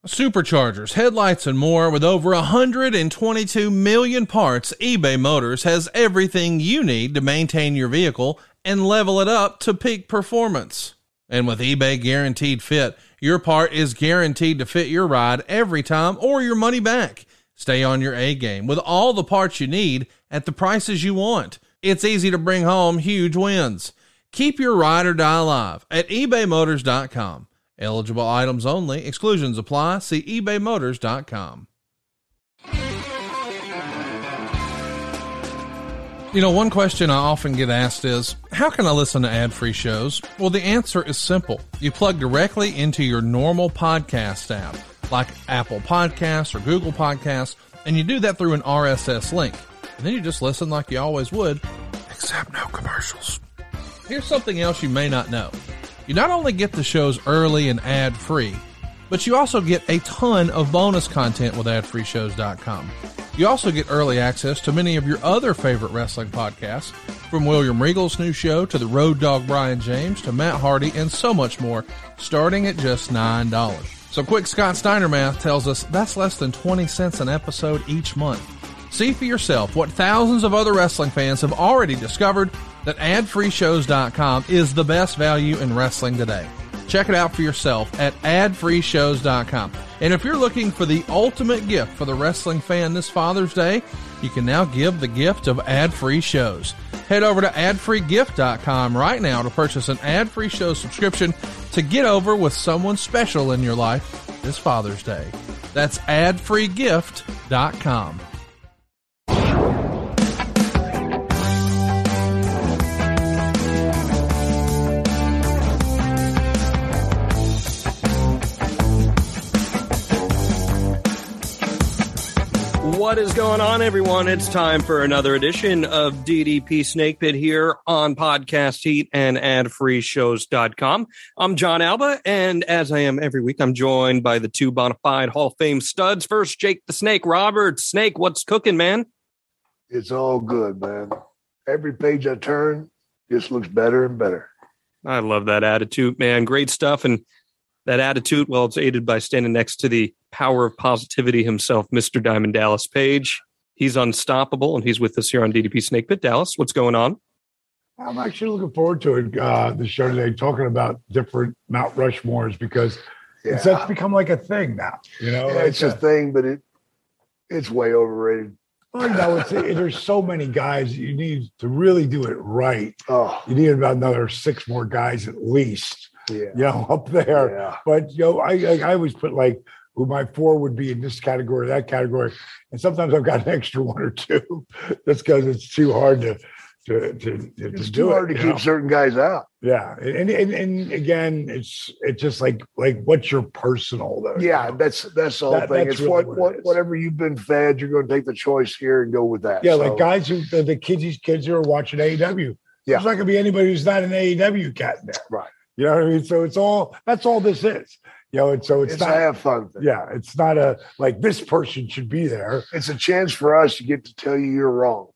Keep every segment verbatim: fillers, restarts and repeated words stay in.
Superchargers, headlights, and more. With over one hundred twenty-two million parts, eBay Motors has everything you need to maintain your vehicle and level it up to peak performance. And with eBay Guaranteed Fit, your part is guaranteed to fit your ride every time or your money back. Stay on your A game with all the parts you need at the prices you want. It's easy to bring home huge wins. Keep your ride or die alive at ebay motors dot com. Eligible items only. Exclusions apply. See ebay motors dot com. You know, one question I often get asked is, how can I listen to ad-free shows? Well, the answer is simple. You plug directly into your normal podcast app, like Apple Podcasts or Google Podcasts, and you do that through an R S S link. And then you just listen like you always would, except no commercials. Here's something else you may not know. You not only get the shows early and ad-free, but you also get a ton of bonus content with ad free shows dot com. You also get early access to many of your other favorite wrestling podcasts, from William Regal's new show to the Road Dogg Brian James to Matt Hardy and so much more, starting at just nine dollars. So quick Scott Steiner math tells us that's less than twenty cents an episode each month. See for yourself what thousands of other wrestling fans have already discovered, that ad free shows dot com is the best value in wrestling today. Check it out for yourself at ad free shows dot com. And if you're looking for the ultimate gift for the wrestling fan this Father's Day, you can now give the gift of ad-free shows. Head over to ad free gift dot com right now to purchase an ad-free show subscription to get over with someone special in your life this Father's Day. That's ad free gift dot com. What is going on, everyone? It's time for another edition of D D P Snake Pit here on Podcast Heat and ad free shows dot com. I'm John Alba, and as I am every week, I'm joined by the two bona fide Hall of Fame studs. First, Jake the Snake Roberts. Snake, what's cooking, man? It's all good, man. Every page I turn just looks better and better. I love that attitude, man. Great stuff. And that attitude, well, it's aided by standing next to the power of positivity himself, Mister Diamond Dallas Page. He's unstoppable, and he's with us here on D D P Snake Pit. Dallas, what's going on? I'm actually looking forward to it, uh, the show today, talking about different Mount Rushmores, because Yeah. it's that's become like a thing now. You know, Yeah, like it's a thing, but it it's way overrated. Well, you know, it's, it, there's so many guys. You need to really do it right. Oh, You need about another six more guys at least, yeah. you know, up there. Yeah. But, you know, I, I, I always put like who my four would be in this category, that category. And sometimes I've got an extra one or two just because it's too hard to, to, to, to, It's to too do hard it, to you keep know? certain guys out. Yeah. And, and, and again, it's, it's just like, like what's your personal though? Yeah, you know? that's that's the whole That- thing. that's It's really what, what what it is. whatever you've been fed, you're going to take the choice here and go with that. Yeah, So, like guys who the, the kids, these kids who are watching A E W. Yeah. There's not gonna be anybody who's not an A E W cat in there. Right. You know what I mean? So it's all that's all this is. You know, and so it's, It's, not a have fun thing. yeah, it's not a like this person should be there. It's a chance for us to get to tell you you're wrong.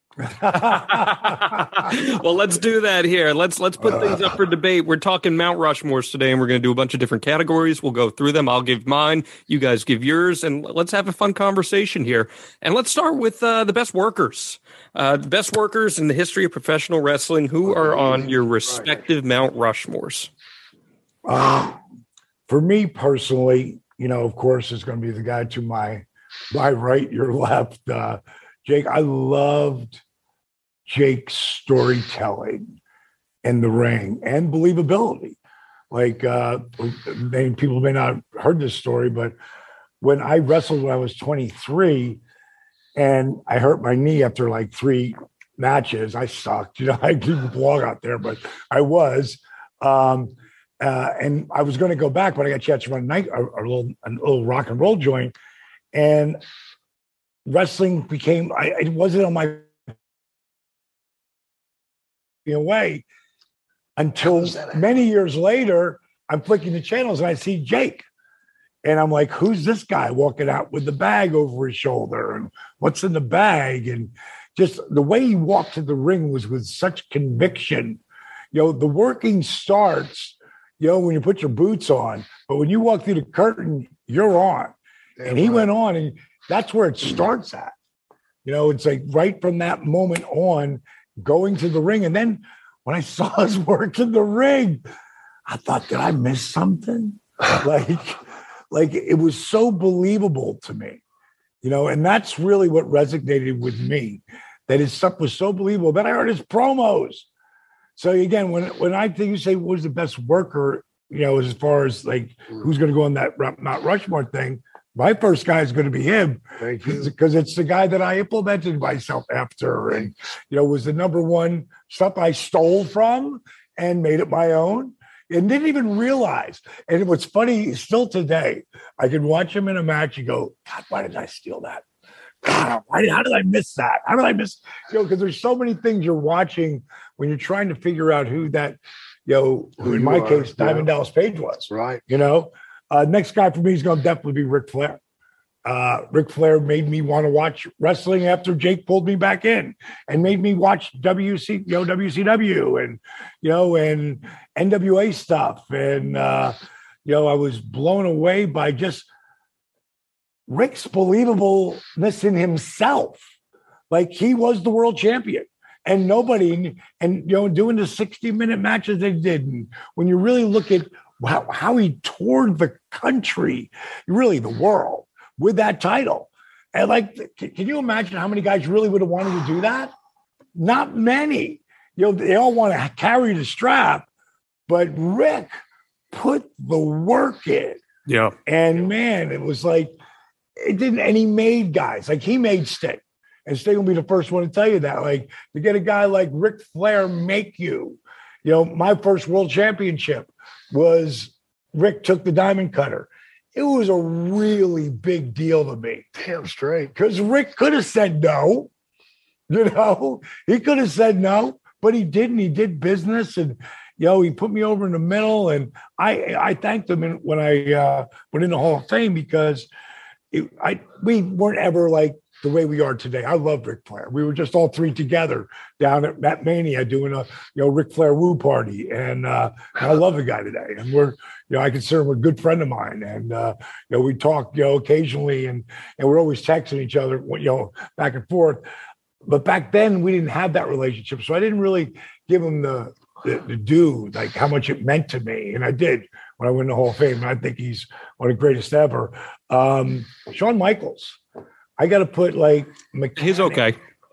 Well, let's do that here. Let's let's put things up for debate. We're talking Mount Rushmores today, and we're going to do a bunch of different categories. We'll go through them. I'll give mine. You guys give yours, and let's have a fun conversation here. And let's start with uh, the best workers. Uh, the best workers in the history of professional wrestling. Who are on your respective Mount Rushmores? Um, for me personally, you know, of course, it's going to be the guy to my my right, your left, uh, Jake. I loved Jake's storytelling in the ring and believability. Like, uh, many people may not have heard this story, but when I wrestled when I was twenty-three and I hurt my knee after like three matches, I sucked. You know, I didn't belong out there, but I was. Um, uh, and I was going to go back, but I got a chance to run a, night, a, a, little, a little rock and roll joint. And wrestling became, I, it wasn't on my way until many years later. I'm flicking the channels and I see Jake, and I'm like, who's this guy walking out with the bag over his shoulder, and what's in the bag? And just the way he walked to the ring was with such conviction. You know, the working starts, you know, when you put your boots on, but when you walk through the curtain, you're on. Damn and he right. went on, and that's where it starts at. You know, it's like right from that moment on, going to the ring. And then when I saw his work in the ring, I thought, did I miss something? like, like it was so believable to me, you know, and that's really what resonated with me, that his stuff was so believable. Then I heard his promos. So again, when, when I think you say what was the best worker, you know, as far as like who's going to go on that Mount Rushmore thing, my first guy is going to be him. Thank you. Because it's the guy that I implemented myself after, and you know, was the number one stuff I stole from and made it my own, and didn't even realize. And what's funny, still today, I can watch him in a match and go, God, why did I steal that? God, why, how did I miss that? How did I miss? You know, because there's so many things you're watching when you're trying to figure out who that, you know, who in my case, Diamond Dallas Page was. Right. You know. Uh, next guy for me is going to definitely be Ric Flair. Uh, Ric Flair made me want to watch wrestling after Jake pulled me back in, and made me watch W C, you know, W C W and, you know, and N W A stuff. And, uh, you know, I was blown away by just Ric's believableness in himself. Like he was the world champion. And nobody, and, you know, doing the sixty minute matches they did. And when you really look at How, how he toured the country, really the world, with that title. And like, can you imagine how many guys really would have wanted to do that? Not many. You know, they all want to carry the strap, but Ric put the work in. Yeah. And man, it was like, it didn't, and he made guys, like he made Sting. And Sting will be the first one to tell you that. Like, to get a guy like Ric Flair make you, you know, my first world championship was Ric took the diamond cutter. It was a really big deal to me. Damn straight. Because Ric could have said no. You know, he could have said no, but he didn't. He did business, and, you know, he put me over in the middle. And I I thanked him when I uh, went in the Hall of Fame, because it, I we weren't ever like the way we are today. I love Ric Flair. We were just all three together down at Matt Mania doing a, you know, Ric Flair woo party. And, uh, and I love the guy today. And we're, you know, I consider him a good friend of mine. And, uh, you know, we talk, you know, occasionally, and, and we're always texting each other, you know, back and forth. But back then we didn't have that relationship. So I didn't really give him the, the, the due, like how much it meant to me. And I did when I went in the Hall of Fame. And I think he's one of the greatest ever. Um, Shawn Michaels. I got to put like mechanic. He's okay.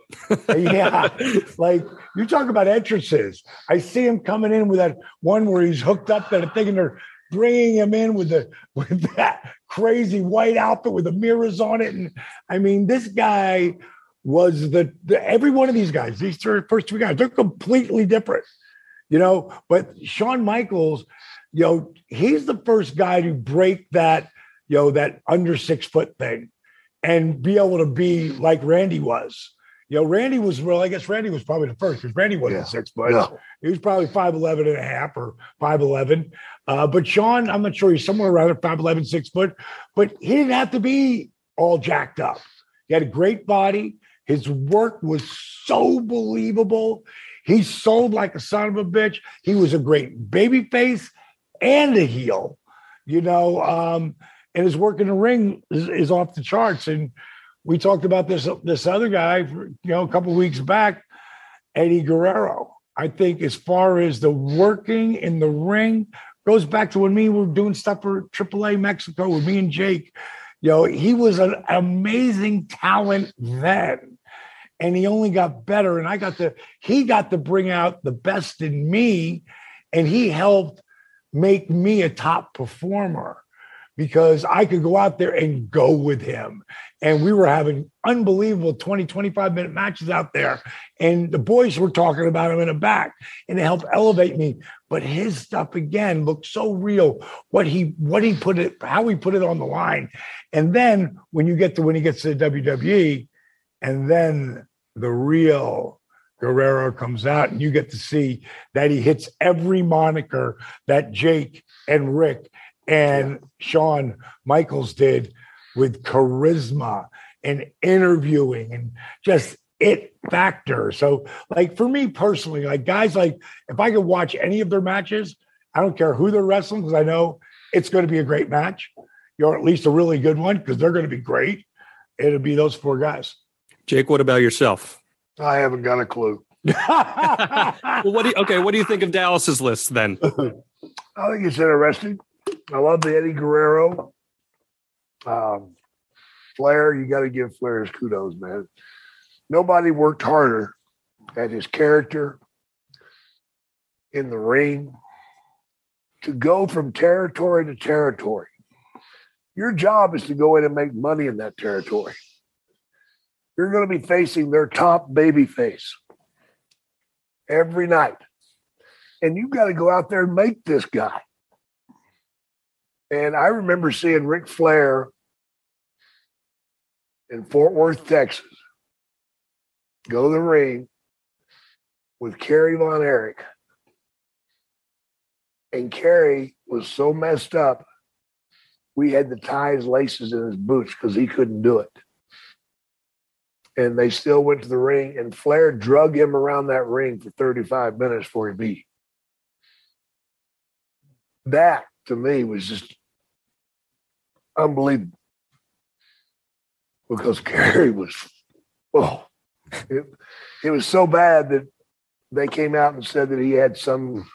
Yeah. Like you talk about entrances. I see him coming in with that one where he's hooked up that thing, and they're bringing him in with the, with that crazy white outfit with the mirrors on it. And I mean, this guy was the, the every one of these guys, these three, first three guys, they're completely different, you know, but Shawn Michaels, you know, he's the first guy to break that, you know, that under six foot thing, and be able to be like Randy was. You know, Randy was, well, I guess Randy was probably the first, because Randy wasn't yeah. six foot. No. He was probably five eleven and a half or five eleven. Uh, but Shawn, I'm not sure, he's somewhere around five eleven, six foot, but he didn't have to be all jacked up. He had a great body. His work was so believable. He sold like a son of a bitch. He was a great baby face and a heel, you know, um, and his work in the ring is, is off the charts. And we talked about this this other guy, you know, a couple of weeks back, Eddie Guerrero. I think as far as the working in the ring goes back to when me were doing stuff for triple A Mexico with me and Jake. You know, he was an amazing talent then, and he only got better. And I got to, he got to bring out the best in me, and he helped make me a top performer, because I could go out there and go with him. And we were having unbelievable twenty, twenty-five minute matches out there. And the boys were talking about him in the back, and it helped elevate me. But his stuff, again, looked so real. What he, what he put it, how he put it on the line. And then when you get to, when he gets to the W W E, and then the real Guerrero comes out, and you get to see that he hits every moniker that Jake and Rick and yeah. Shawn Michaels did, with charisma and interviewing and just it factor. So like for me personally, like guys, like if I could watch any of their matches, I don't care who they're wrestling, because I know it's going to be a great match. or at least a really good one, because they're going to be great. It'll be those four guys. Jake, what about yourself? I haven't got a clue. Well, what do you, okay, what do you think of Dallas's list then? I think it's interesting. I love the Eddie Guerrero. Um, Flair, you got to give Flair his kudos, man. Nobody worked harder at his character in the ring to go from territory to territory. Your job is to go in and make money in that territory. You're going to be facing their top baby face every night. And you've got to go out there and make this guy. And I remember seeing Ric Flair in Fort Worth, Texas, go to the ring with Kerry Von Erich. And Kerry was so messed up, we had to tie his laces in his boots because he couldn't do it. And they still went to the ring, and Flair drug him around that ring for thirty-five minutes before he beat. That, to me, was just unbelievable. Because Kerry was, oh, it, it was so bad that they came out and said that he had some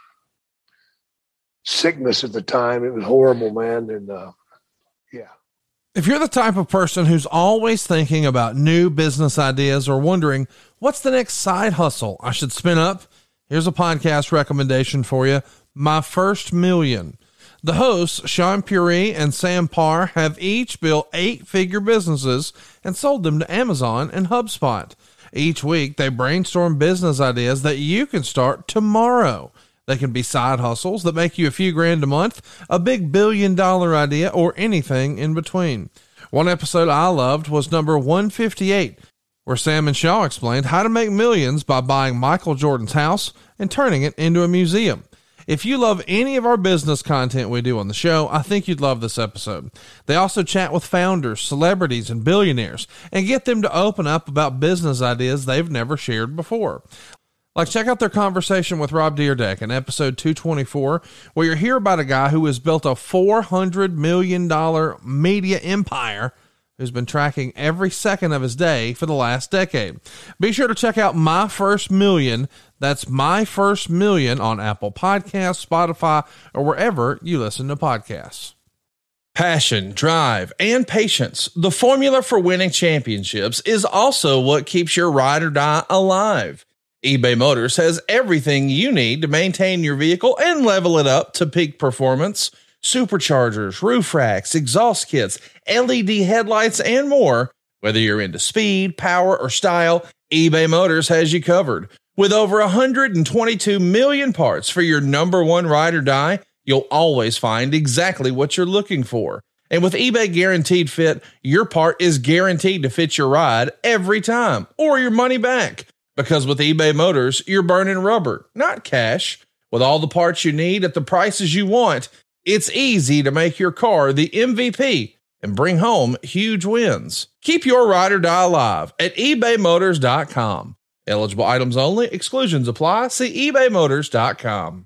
sickness at the time. It was horrible, man. And uh, yeah. If you're the type of person who's always thinking about new business ideas or wondering what's the next side hustle I should spin up, here's a podcast recommendation for you. My First Million. The hosts, Sean Puri and Sam Parr, have each built eight-figure businesses and sold them to Amazon and HubSpot. Each week, they brainstorm business ideas that you can start tomorrow. They can be side hustles that make you a few grand a month, a big billion dollar idea, or anything in between. One episode I loved was number one fifty-eight, where Sam and Shaw explained how to make millions by buying Michael Jordan's house and turning it into a museum. If you love any of our business content we do on the show, I think you'd love this episode. They also chat with founders, celebrities, and billionaires and get them to open up about business ideas they've never shared before. Like, check out their conversation with Rob Dyrdek in episode two twenty-four, where you hear about a guy who has built a four hundred million dollars media empire who's been tracking every second of his day for the last decade. Be sure to check out My First Million. That's My First Million on Apple Podcasts, Spotify, or wherever you listen to podcasts. Passion, drive, and patience. The formula for winning championships is also what keeps your ride or die alive. eBay Motors has everything you need to maintain your vehicle and level it up to peak performance. Superchargers, roof racks, exhaust kits, L E D headlights, and more. Whether you're into speed, power, or style, eBay Motors has you covered. With over one hundred twenty-two million parts for your number one ride or die, you'll always find exactly what you're looking for. And with eBay Guaranteed Fit, your part is guaranteed to fit your ride every time, or your money back. Because with eBay Motors, you're burning rubber, not cash. With all the parts you need at the prices you want, it's easy to make your car the M V P and bring home huge wins. Keep your ride or die alive at ebay motors dot com. Eligible items only. Exclusions apply. See ebay motors dot com.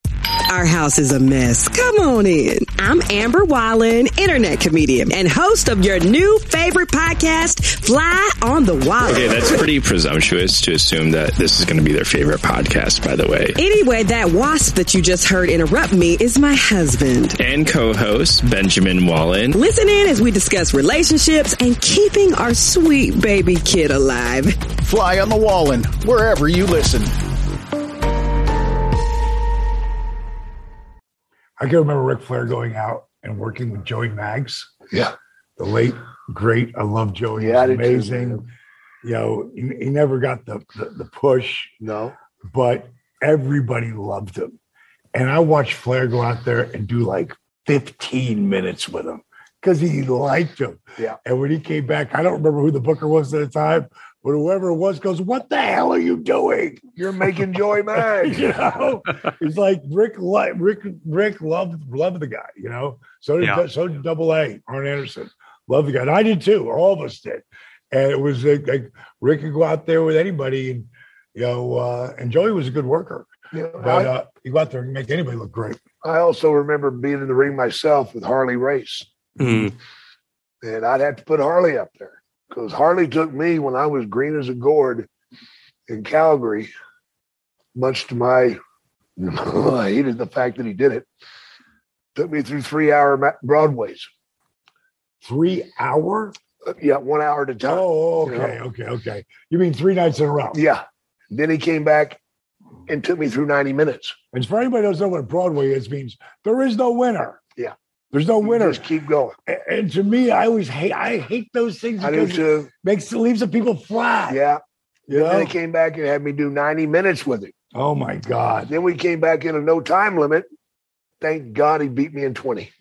Our house is a mess. Come on in. I'm Amber Wallen, internet comedian and host of your new favorite podcast, Fly on the Wallen. Okay, that's pretty presumptuous to assume that this is going to be their favorite podcast, by the way. Anyway, that wasp that you just heard interrupt me is my husband. And co-host, Benjamin Wallen. Listen in as we discuss relationships and keeping our sweet baby kid alive. Fly on the Wallen, wherever you listen. I can remember Ric Flair going out and working with Joey Maggs. Yeah. The late, great. I love Joey. Yeah, He's I did too, amazing. man. You know, he, he never got the, the, the push, No. but everybody loved him. And I watched Flair go out there and do like fifteen minutes with him because he liked him. Yeah. And when he came back, I don't remember who the booker was at the time, but whoever it was goes, "What the hell are you doing? You're making Joey mad." You know, it's like Rick, li- Rick, Rick loved loved the guy. You know, so did Yeah. so did Double A, Arn Anderson, loved the guy, and I did too. All of us did, and it was like, like Rick could go out there with anybody, and you know, uh, and Joey was a good worker, You know, but I, uh, he go out there and make anybody look great. I also remember being in the ring myself with Harley Race. Mm. And I'd have to put Harley up there because Harley took me when I was green as a gourd in Calgary, much to my, I hated the fact that he did it. Took me through three hour Broadways. Three hour? Uh, yeah, one hour at a time. Oh, okay, you know? okay, okay. You mean three nights in a row? Yeah. Then he came back and took me through ninety minutes. And for anybody who doesn't know what Broadway is, means there is no winner. Yeah. There's no You winner. just keep going. And, and to me, I always hate, I hate those things I do because it too. makes, it leaves the people flat. Yeah. You Then know? he came back and had me do ninety minutes with him. Oh my God. Then we came back in a no time limit. Thank God he beat me in twenty.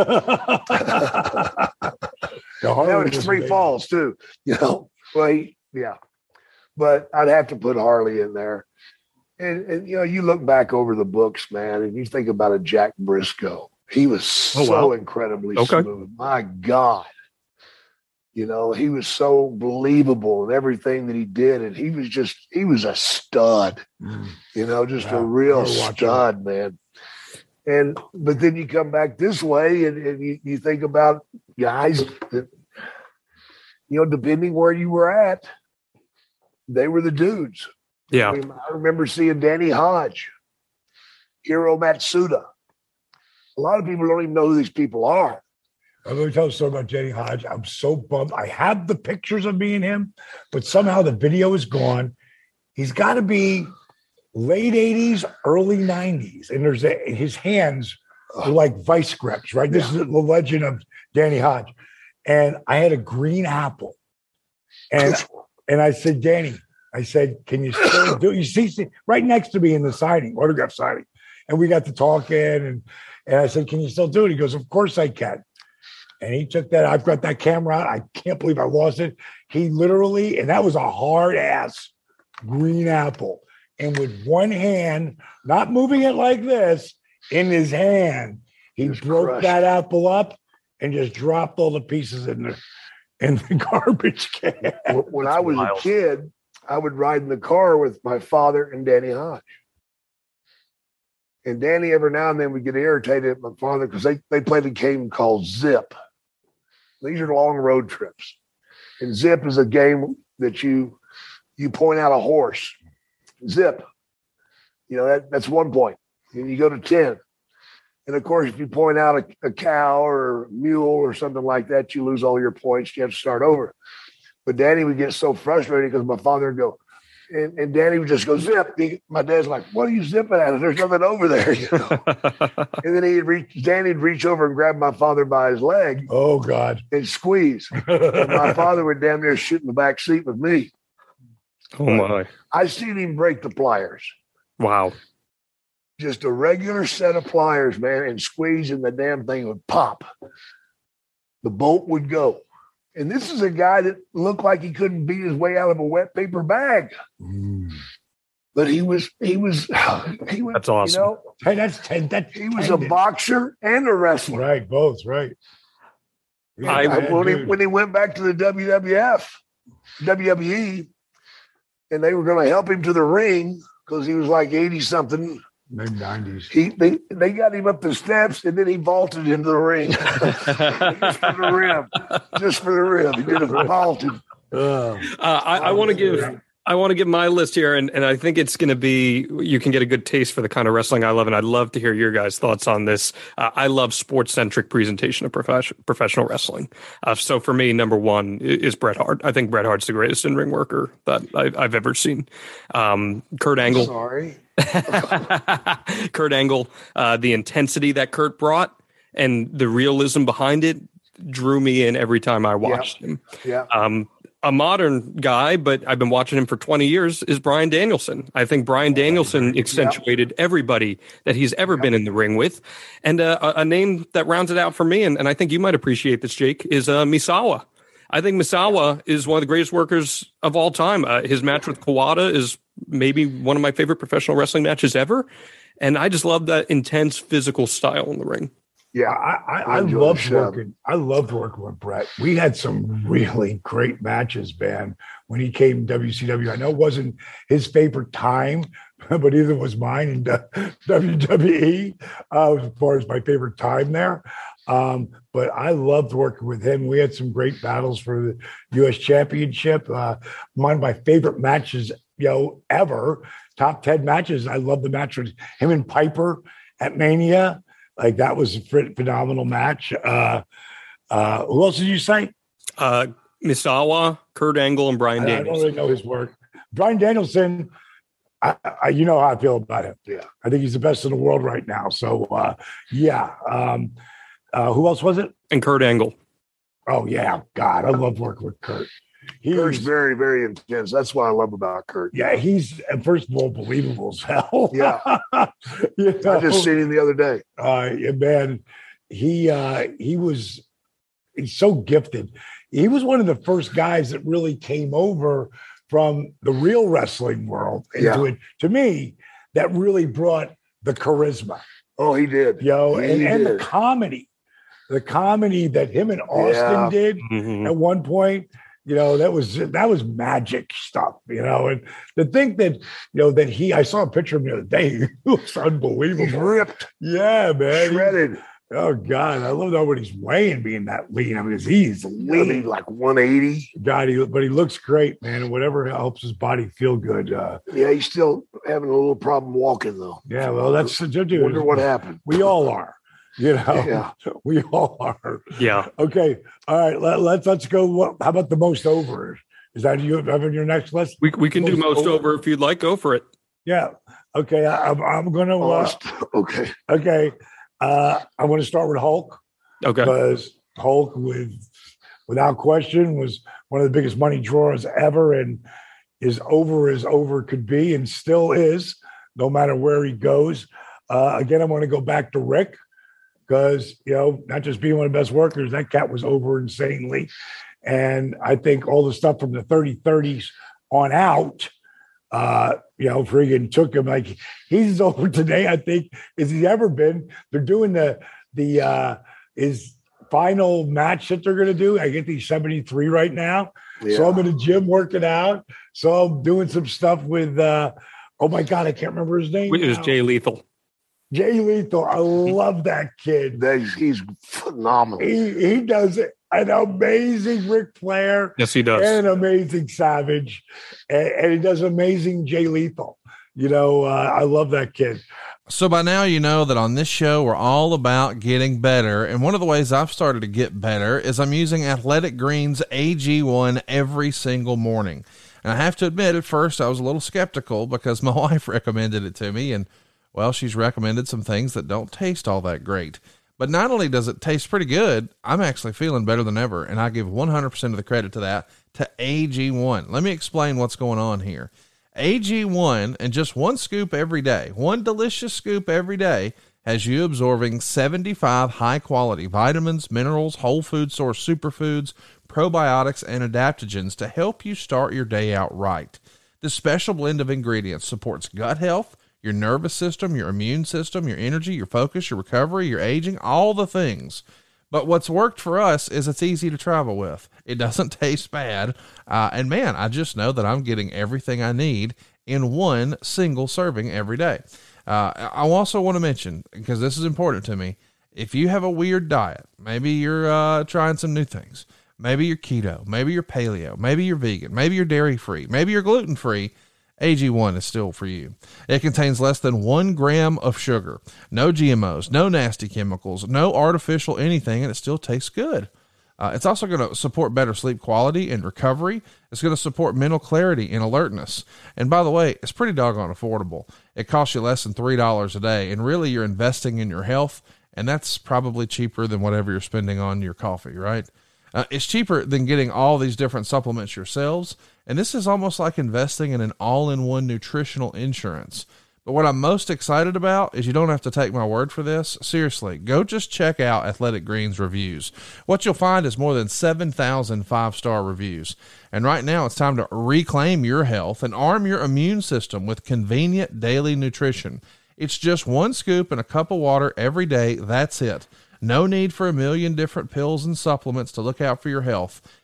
The That Harley was was three amazing. falls too, you know. Well, he, yeah, but I'd have to put Harley in there, and and you know, you look back over the books, man, and you think about a Jack Briscoe. He was so Oh, wow. incredibly Okay. smooth. My God, you know, he was so believable in everything that he did, and he was just he was a stud, Mm. you know, just Yeah, a real I watch him. stud, man. And but then you come back this way and, and you, you think about guys that, you know, depending where you were at, they were the dudes. Yeah. I, mean, I remember seeing Danny Hodge, Hiro Matsuda. A lot of people don't even know who these people are. I'm going to tell a story about Jenny Hodge. I'm so bummed. I have the pictures of me and him, but somehow the video is gone. He's got to be late eighties, early nineties. And there's a, his hands are like vice grips, right? This is the legend of Danny Hodge. And I had a green apple. And, and I said, Danny, I said, can you still do it? You see, see, right next to me in the signing, autograph signing. And we got to talking. And, and I said, can you still do it? He goes, of course I can. And he took that. I've got that camera out. I can't believe I lost it. He literally, and that was a hard ass green apple. And with one hand, not moving it like this, in his hand, he Just broke crushed. that apple up and just dropped all the pieces in the in the garbage can. When when I was wild. a kid, I would ride in the car with my father and Danny Hodge. And Danny, every now and then, would get irritated at my father because they, they played a game called Zip. These are long road trips. And Zip is a game that you you point out a horse. Zip. You know, that, that's one point. And you go to ten. And of course, if you point out a, a cow or a mule or something like that, you lose all your points. You have to start over. But Danny would get so frustrated because my father would go, and, and Danny would just go zip. He, my dad's like, "What are you zipping at? There's nothing over there." You know? And then he'd reach, Danny'd reach over and grab my father by his leg Oh God. and squeeze. And my father would damn near shoot in the back seat with me. Oh my. I seen him break the pliers. Wow. Just a regular set of pliers, man, and squeeze, and the damn thing would pop. The bolt would go. And this is a guy that looked like he couldn't beat his way out of a wet paper bag. Mm. But he was, he was, he was, That's awesome. you know, Hey, that's ten. That's he was a tendon. boxer and a wrestler. Right, both, right. Yeah, I- that when, he, dude. when he went back to the W W F, W W E, and they were going to help him to the ring because he was like eighty something. mid nineties. He they, they got him up the steps and then he vaulted into the ring just for the rim, just for the rim. He did a vaulted. Uh, I, I want to give I want to give my list here, and, and I think it's going to be you can get a good taste for the kind of wrestling I love, and I'd love to hear your guys' thoughts on this. Uh, I love sports centric presentation of profession, professional wrestling. Uh, so for me, number one is Bret Hart. I think Bret Hart's the greatest in ring worker that I, I've ever seen. Um, Kurt Angle. Sorry. Kurt Angle, uh, the intensity that Kurt brought and the realism behind it drew me in every time I watched him. Yeah. Um, a modern guy, but I've been watching him for twenty years, is Bryan Danielson. I think Bryan Danielson accentuated everybody that he's ever been in the ring with. And uh, a, a name that rounds it out for me, and, and I think you might appreciate this, Jake, is uh, Misawa. I think Misawa is one of the greatest workers of all time. Uh, his match with Kawada is maybe one of my favorite professional wrestling matches ever. And I just love that intense physical style in the ring. Yeah. I, I, I enjoy loved the show. working. I loved working with Brett. We had some really great matches, man. When he came to W C W, I know it wasn't his favorite time, but either was mine in W W E uh, as far as my favorite time there. Um, but I loved working with him. We had some great battles for the U S Championship. Uh, one of my favorite matches, you know, ever, top ten matches. I love the match with him and Piper at Mania. Like, that was a phenomenal match. Uh, uh, who else did you say? Uh, Misawa, Kurt Angle, and Bryan I, Danielson. I don't really know his work. Bryan Danielson, I, I, you know how I feel about him. Yeah. I think he's the best in the world right now. So, uh, yeah. Um, uh, who else was it? And Kurt Angle. Oh, yeah. God, I love working with Kurt. He's Kurt's very, very intense. That's what I love about Kurt. Yeah, he's, first of all, believable as hell. Yeah. You know? I just seen him the other day. Uh, yeah, man, he uh, he was he's so gifted. He was one of the first guys that really came over from the real wrestling world into Yeah. it. To me, that really brought the charisma, Oh, he did. yo, He and, and the did. comedy, the comedy that him and Austin Yeah. did Mhm. at one point. You know, that was that was magic stuff, you know. And to think that, you know, that he I saw a picture of him the other day, he looks He's unbelievable. ripped, Yeah, man. shredded. Oh God, I love what he's weighing being that lean. I mean, he's I lean. mean, like one eighty. God, he, but he looks great, man. And whatever helps his body feel good. Uh, Yeah, he's still having a little problem walking, though. yeah, well, that's dude, Wonder what happened. we all are. You know, Yeah. we all are. Yeah. Okay, all right. Let, let's let's go. What, how about the most over? Is that you having your next list? We, we can do Most most over. over if you'd like. Go for it. Yeah. Okay. I, I'm I'm gonna. Oh, Uh, it's- okay. okay. Uh, I'm gonna start with Hulk. Okay. Because Hulk, with without question, was one of the biggest money drawers ever, and is over as over could be, and still is, no matter where he goes. Uh, again, I want to go back to Rick, because, you know, not just being one of the best workers, that cat was over insanely, and I think all the stuff from the thirty thirties on out, uh, you know, friggin' took him like he's as over today, I think, as he's ever been. They're doing the the uh, his final match that they're going to do. I get these seventy-three right now. Yeah. So I'm in the gym working out. So I'm doing some stuff with, uh, oh my God, I can't remember his name. It was now. Jay Lethal. Jay Lethal. I love that kid. He's, he's phenomenal. He, he does an amazing Ric Flair Yes, he does. and an amazing Savage. And, and he does amazing Jay Lethal. You know, uh, I love that kid. So by now, you know that on this show, we're all about getting better. And one of the ways I've started to get better is I'm using Athletic Greens A G one every single morning. And I have to admit, at first I was a little skeptical because my wife recommended it to me. And well, she's recommended some things that don't taste all that great. But not only does it taste pretty good, I'm actually feeling better than ever. And I give one hundred percent of the credit to that to A G one. Let me explain what's going on here. A G one, and just one scoop every day, one delicious scoop every day, has you absorbing seventy-five high-quality vitamins, minerals, whole food source superfoods, probiotics, and adaptogens to help you start your day out right. This special blend of ingredients supports gut health, your nervous system, your immune system, your energy, your focus, your recovery, your aging, all the things. But what's worked for us is it's easy to travel with. It doesn't taste bad. Uh, and man, I just know that I'm getting everything I need in one single serving every day. Uh, I also want to mention, because this is important to me, if you have a weird diet, maybe you're uh, trying some new things, maybe you're keto, maybe you're paleo, maybe you're vegan, maybe you're dairy free, maybe you're gluten free, A G one is still for you. It contains less than one gram of sugar, no G M Os, no nasty chemicals, no artificial anything, and it still tastes good. Uh, it's also going to support better sleep quality and recovery. It's going to support mental clarity and alertness. And by the way, it's pretty doggone affordable. It costs you less than three dollars a day, and really you're investing in your health, and that's probably cheaper than whatever you're spending on your coffee, right? Uh, it's cheaper than getting all these different supplements yourselves. And this is almost like investing in an all-in-one nutritional insurance. But what I'm most excited about is you don't have to take my word for this. Seriously, go just check out Athletic Greens reviews. What you'll find is more than seven thousand five-star reviews. And right now it's time to reclaim your health and arm your immune system with convenient daily nutrition. It's just one scoop and a cup of water every day. That's it. No need for a million different pills and supplements to look out for your health.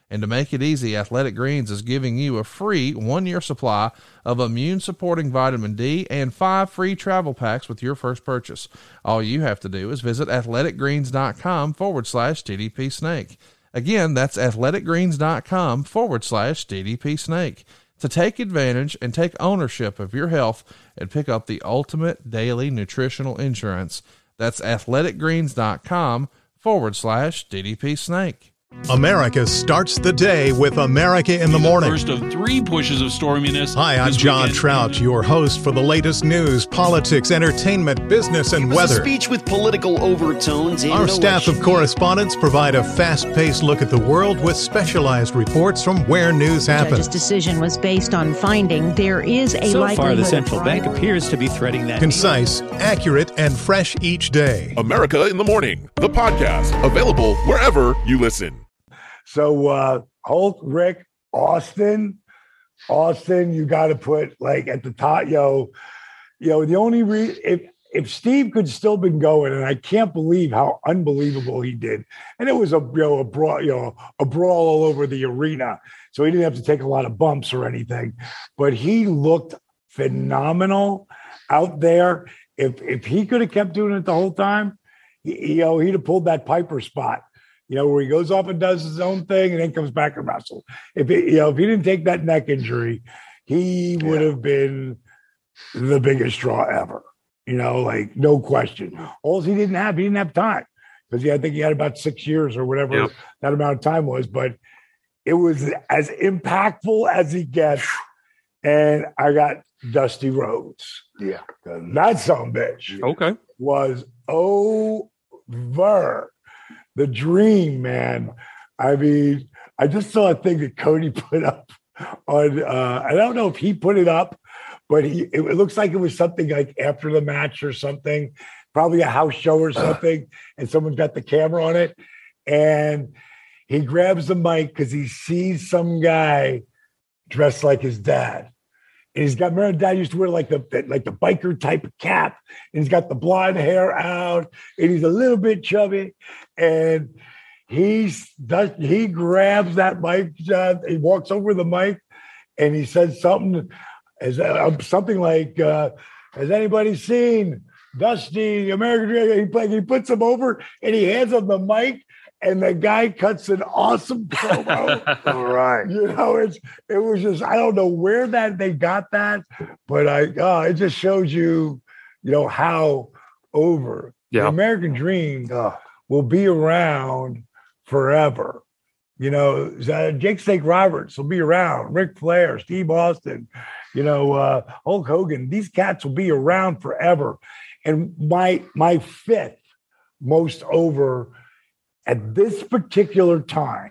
And to make it easy, Athletic Greens is giving you a free one-year supply of immune-supporting vitamin D and five free travel packs with your first purchase. All you have to do is visit athleticgreens.com forward slash DDP Snake. Again, that's athleticgreens.com forward slash DDP Snake to take advantage and take ownership of your health and pick up the ultimate daily nutritional insurance. That's athleticgreens.com forward slash DDP Snake. America starts the day with America in the Morning. First of three pushes of storminess. Hi, I'm John Trout, your host for the latest news, politics, entertainment, business, and weather. A speech with political overtones. Our staff of correspondents provide a fast-paced look at the world with specialized reports from where news happens. The judge's decision was based on finding there is a so likelihood. So far, the central bank appears to be threading that. Concise, accurate, and fresh each day. America in the Morning, the podcast, available wherever you listen. So uh, Hulk, Rick, Austin, Austin, you got to put like at the top, yo, you know, the only reason if if Steve could still been going, and I can't believe how unbelievable he did, and it was a you know a brawl, you know, a brawl all over the arena, so he didn't have to take a lot of bumps or anything, but he looked phenomenal out there. If if he could have kept doing it the whole time, he, you know, he'd have pulled that Piper spot. You know, where he goes off and does his own thing and then comes back and wrestles. If it, you know, if he didn't take that neck injury, he would have been the biggest draw ever. You know, like no question. All he didn't have, he didn't have time because he, I think he had about six years or whatever yep. that amount of time was. But it was as impactful as he gets. And I got Dusty Rhodes. Yeah, that son of a bitch. Okay, was over. The dream, man. I mean, I just saw a thing that Cody put up on, uh, I don't know if he put it up, but he it, it looks like it was something like after the match or something, probably a house show or something, and someone's got the camera on it. And he grabs the mic because he sees some guy dressed like his dad. And he's got, remember dad used to wear like the, like the biker type of cap, and he's got the blonde hair out, and he's a little bit chubby. And he's, he grabs that mic, uh, he walks over the mic, and he says something, as uh, something like, uh, has anybody seen Dusty, the American Dream? He, he puts him over, and he hands him the mic, and the guy cuts an awesome promo. All right. You know, it's it was just, I don't know where that they got that, but I uh, it just shows you, you know, how over yeah. the American Dream uh, will be around forever. You know, uh, Jake Snake Roberts will be around, Ric Flair, Steve Austin, you know, uh, Hulk Hogan. These cats will be around forever. And my my fifth most over at this particular time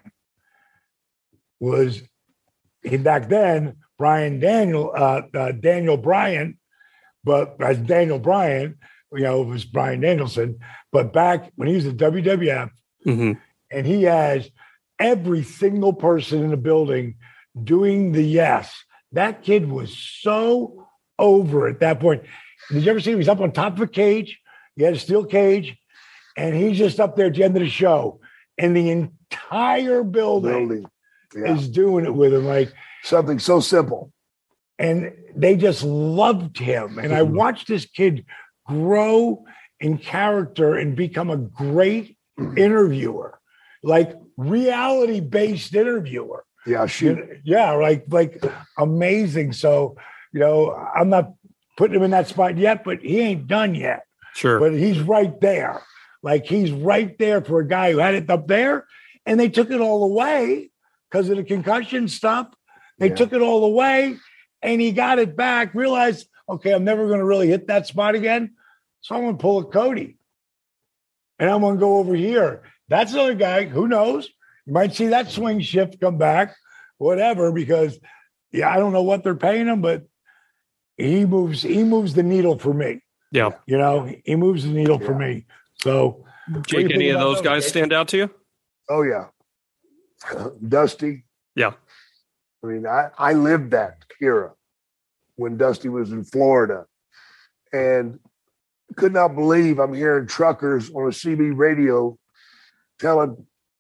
was he back then Brian Daniel uh, uh, Daniel Bryan, but as Daniel Bryan, you know, it was Brian Danielson. But back when he was at W W F, mm-hmm. and he has every single person in the building doing the yes. That kid was so over at that point. Did you ever see him? He's up on top of a cage. He had a steel cage. And he's just up there at the end of the show, and the entire building, building. Yeah. is doing it with him, like something so simple. And they just loved him. And I watched this kid grow in character and become a great interviewer, like reality-based interviewer. Yeah, shoot. Yeah, like like amazing. So, you know, I'm not putting him in that spot yet, but he ain't done yet. Sure. But he's right there. Like he's right there for a guy who had it up there, and they took it all away because of the concussion stuff. They yeah. took it all away, and he got it back, realized, okay, I'm never going to really hit that spot again. So I'm going to pull a Cody, and I'm going to go over here. That's another guy. Who knows? You might see that swing shift come back, whatever, because, yeah, I don't know what they're paying him, but he moves, he moves the needle for me. Yeah. You know, he moves the needle yeah. for me. So, Jake, any of those guys stand out to you? Oh, yeah. Dusty. Yeah. I mean, I, I lived that era when Dusty was in Florida, and could not believe I'm hearing truckers on a C B radio telling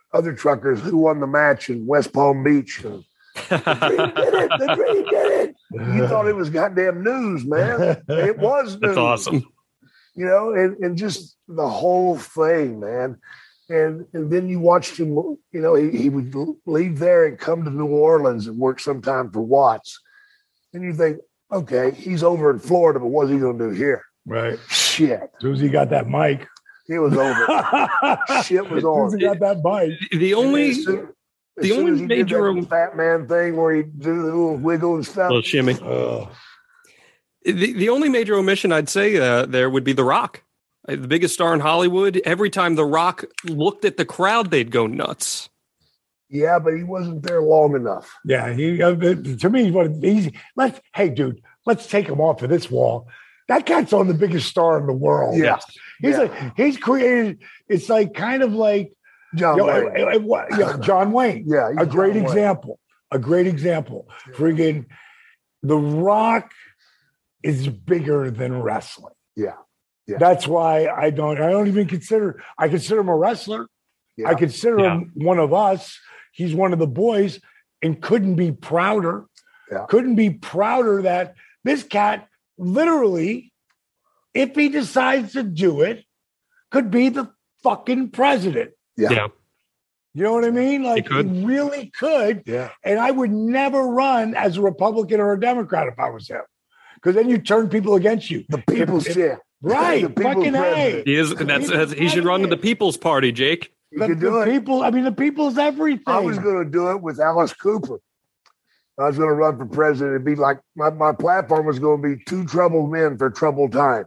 other truckers who won the match in West Palm Beach. And the Dream did it. The Dream did it. You thought it was goddamn news, man. It was news. That's awesome. You know, and, and just the whole thing, man. And and then you watched him, you know, he, he would leave there and come to New Orleans and work sometime for Watts. And you think, okay, he's over in Florida, but what's he going to do here? Right. Shit. As soon as he got that mic. It was over. Shit was on. As soon as he got that mic. The only... Soon, the only major did that fat man thing where he do the little wiggle and stuff. Little shimmy. Uh, the, the only major omission I'd say uh, there would be The Rock. The biggest star in Hollywood. Every time The Rock looked at the crowd, they'd go nuts. Yeah, but he wasn't there long enough. Yeah, he uh, to me, what he's let's hey, dude, let's take him off of this wall. That cat's on the biggest star in the world. Yeah, he's yeah. like he's created. It's like kind of like John you know, Wayne. uh, uh, uh, yeah, John Wayne. Yeah, a great John example. Wayne. A great example. Yeah. Friggin' The Rock is bigger than wrestling. Yeah. Yeah. That's why I don't. I don't even consider. I consider him a wrestler. Yeah. I consider yeah. him one of us. He's one of the boys, and couldn't be prouder. Yeah. Couldn't be prouder that this cat, literally, if he decides to do it, could be the fucking president. Yeah. yeah. You know what I mean? Like he, he really could. Yeah. And I would never run as a Republican or a Democrat if I was him, because then you turn people against you. The people's If- if- chair. Right, The people's fucking president. He is. That's, that's he should run to the People's Party, Jake. You The, can do the it. people, I mean, the people's everything. I was going to do it with Alice Cooper. I was going to run for president. It'd be like my, my platform was going to be two troubled men for troubled times.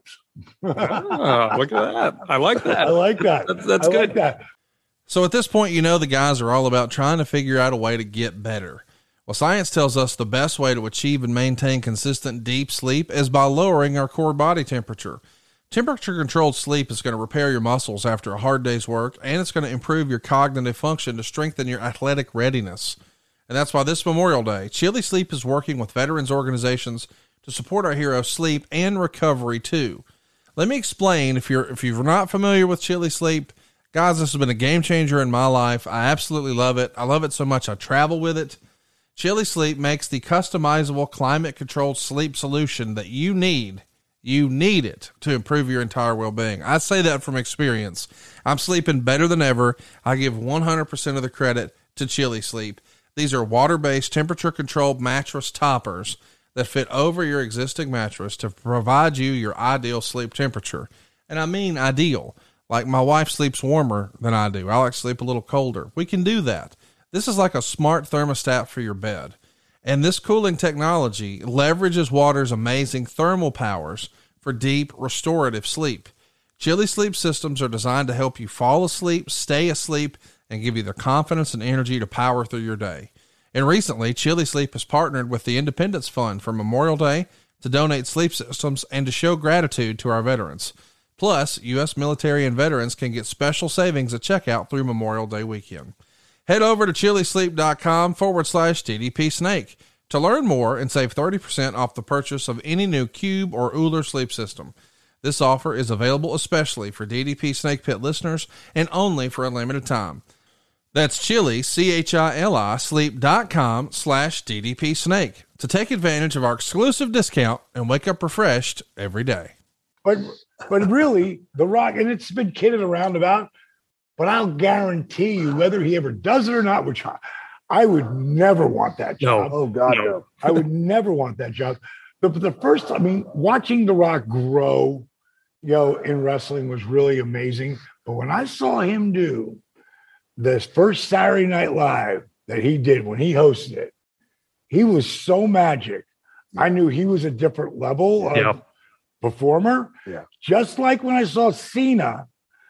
Oh, look at that. I like that. I like that. That's, that's I good. like that. So at this point, you know, the guys are all about trying to figure out a way to get better. Well, science tells us the best way to achieve and maintain consistent deep sleep is by lowering our core body temperature. Temperature controlled sleep is going to repair your muscles after a hard day's work, and it's going to improve your cognitive function to strengthen your athletic readiness. And that's why this Memorial Day, Chili Sleep is working with veterans organizations to support our heroes' sleep and recovery too. Let me explain. If you're, if you're not familiar with Chili Sleep, guys, this has been a game changer in my life. I absolutely love it. I love it so much I travel with it. Chili Sleep makes the customizable climate controlled sleep solution that you need. You need it to improve your entire well-being. I say that from experience. I'm sleeping better than ever. I give one hundred percent of the credit to Chili Sleep. These are water-based, temperature-controlled mattress toppers that fit over your existing mattress to provide you your ideal sleep temperature. And I mean ideal. Like my wife sleeps warmer than I do. I like to sleep a little colder. We can do that. This is like a smart thermostat for your bed. And this cooling technology leverages water's amazing thermal powers for deep, restorative sleep. Chili Sleep systems are designed to help you fall asleep, stay asleep, and give you the confidence and energy to power through your day. And recently, Chili Sleep has partnered with the Independence Fund for Memorial Day to donate sleep systems and to show gratitude to our veterans. Plus, U S military and veterans can get special savings at checkout through Memorial Day weekend. Head over to chilisleep.com forward slash DDP Snake to learn more and save thirty percent off the purchase of any new Cube or Uller sleep system. This offer is available especially for D D P Snake Pit listeners and only for a limited time. That's chili, C H I L I, sleep.com slash DDP Snake to take advantage of our exclusive discount and wake up refreshed every day. But, but really, The Rock, and it's been kidded around about, but I'll guarantee you, whether he ever does it or not, which I, I would never want that job. Oh, God, No. no. I would never want that job. But the first, I mean, watching The Rock grow, you know, in wrestling was really amazing. But when I saw him do this first Saturday Night Live that he did when he hosted it, he was so magic. I knew he was a different level of Yeah. performer. Yeah. Just like when I saw Cena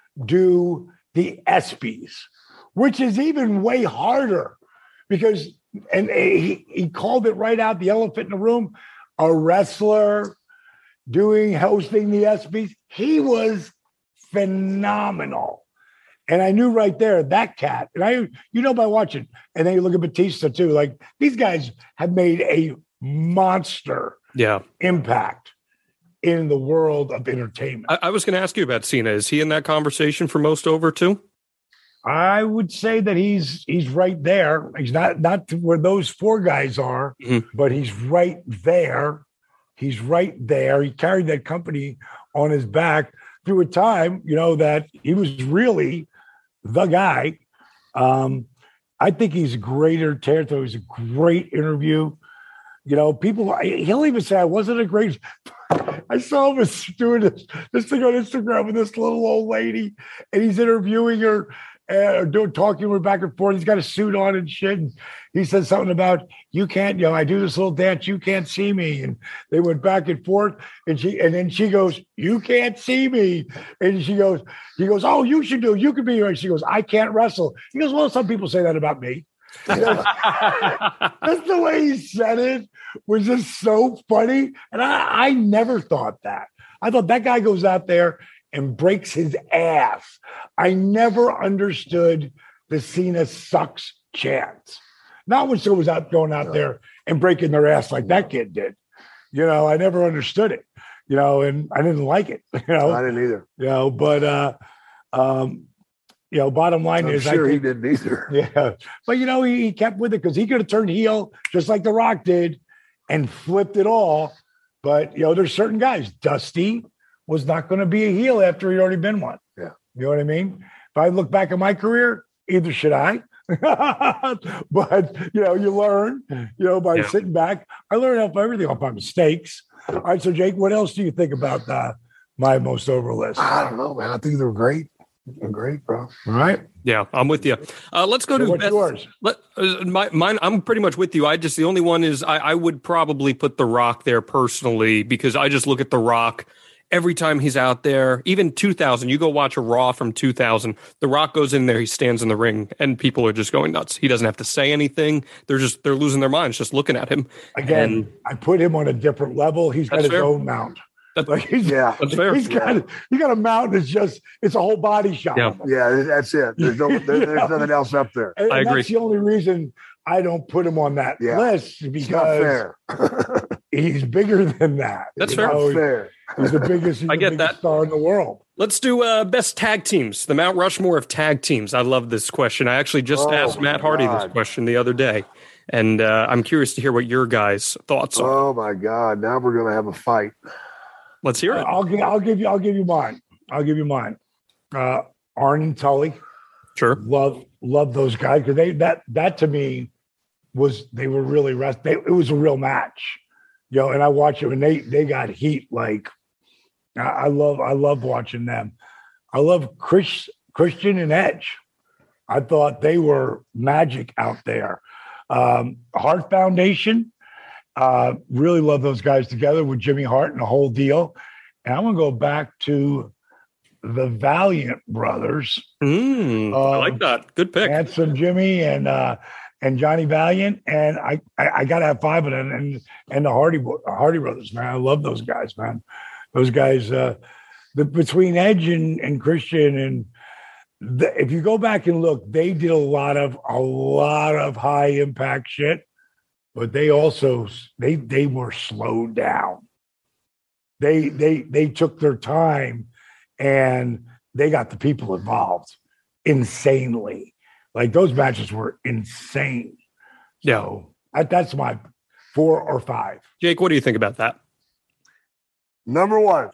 do the ESPYs, which is even way harder because, and he, he called it right out, the elephant in the room, a wrestler doing, hosting the ESPYs. He was phenomenal. And I knew right there, that cat, and I, you know, by watching, and then you look at Batista too, like these guys have made a monster Yeah. impact in the world of entertainment. I, I was going to ask you about Cena. Is he in that conversation for most over too? I would say that he's he's right there. He's not not where those four guys are, mm-hmm. but he's right there. He's right there. He carried that company on his back through a time, you know, that he was really the guy. Um, I think he's a greater territory. It was a great interview. You know, people, he'll even say, I wasn't a great, I saw him doing this, this thing on Instagram with this little old lady, and he's interviewing her, uh, doing, talking to her back and forth. He's got a suit on and shit. And he said something about, you can't, you know, I do this little dance, you can't see me. And they went back and forth. And she, and then she goes, you can't see me. And she goes, he goes, oh, you should do, you could be here. And she goes, I can't wrestle. He goes, well, some people say that about me. You know, that's the way he said it was just so funny. And I, I never thought that. I thought that guy goes out there and breaks his ass. I never understood the Cena sucks chants. Not when someone was out going out there and breaking their ass like that kid did. You know, I never understood it, you know, and I didn't like it. You know, I didn't either. You know, but uh um you know, bottom line I'm is, sure I think, he didn't either. Yeah, but you know, he, he kept with it because he could have turned heel just like The Rock did and flipped it all. But you know, there's certain guys. Dusty was not going to be a heel after he'd already been one. Yeah, you know what I mean. If I look back at my career, either should I. But you know, you learn. You know, by yeah. sitting back, I learned off everything off my mistakes. All right, so Jake, what else do you think about uh, my most over list? I don't know, man. I think they're great. Great, bro. All right. Yeah, I'm with you. Uh, let's go so to what's best, yours. Let, uh, my, mine. I'm pretty much with you. I just the only one is I, I would probably put The Rock there personally because I just look at The Rock every time he's out there. Even two thousand, you go watch a Raw from two thousand. The Rock goes in there, he stands in the ring, and people are just going nuts. He doesn't have to say anything. They're just they're losing their minds just looking at him. Again, and, I put him on a different level. He's got his fair. own mount. That's, like he's, yeah, that's fair. He's got yeah. he got a mount that's just it's a whole body shot. Yeah, yeah, that's it. There's no there, there's nothing else up there. And, I and agree. That's the only reason I don't put him on that yeah. list because it's not fair. He's bigger than that. That's it's fair. Not fair. He's the biggest. He's I get the biggest that. star in the world. Let's do uh, best tag teams. The Mount Rushmore of tag teams. I love this question. I actually just oh, asked Matt Hardy God. this question the other day, and uh, I'm curious to hear what your guys' thoughts are. Oh my God! Now we're gonna have a fight. Let's hear it. I'll give. I'll give you. I'll give you mine. I'll give you mine. Uh, Arn and Tully. Sure. Love love those guys because they that that to me was they were really rest. They, it was a real match, you know. And I watched them and they they got heat. Like I, I love I love watching them. I love Chris Christian and Edge. I thought they were magic out there. Um, Hart Foundation. Uh, really love those guys together with Jimmy Hart and the whole deal. And I'm gonna go back to the Valiant brothers. Mm, uh, I like that. Good pick. Handsome Jimmy and uh, and Johnny Valiant. And I, I, I gotta have five of them. And and the Hardy Hardy brothers, man. I love those guys, man. Those guys. Uh, the between Edge and, and Christian and the, if you go back and look, they did a lot of a lot of high impact shit. But they also they they were slowed down. They they they took their time, and they got the people involved insanely. Like those matches were insane. Yeah, so I, that's my four or five. Jake, what do you think about that? Number one,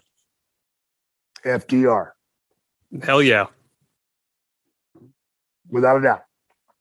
F D R. Hell yeah, without a doubt.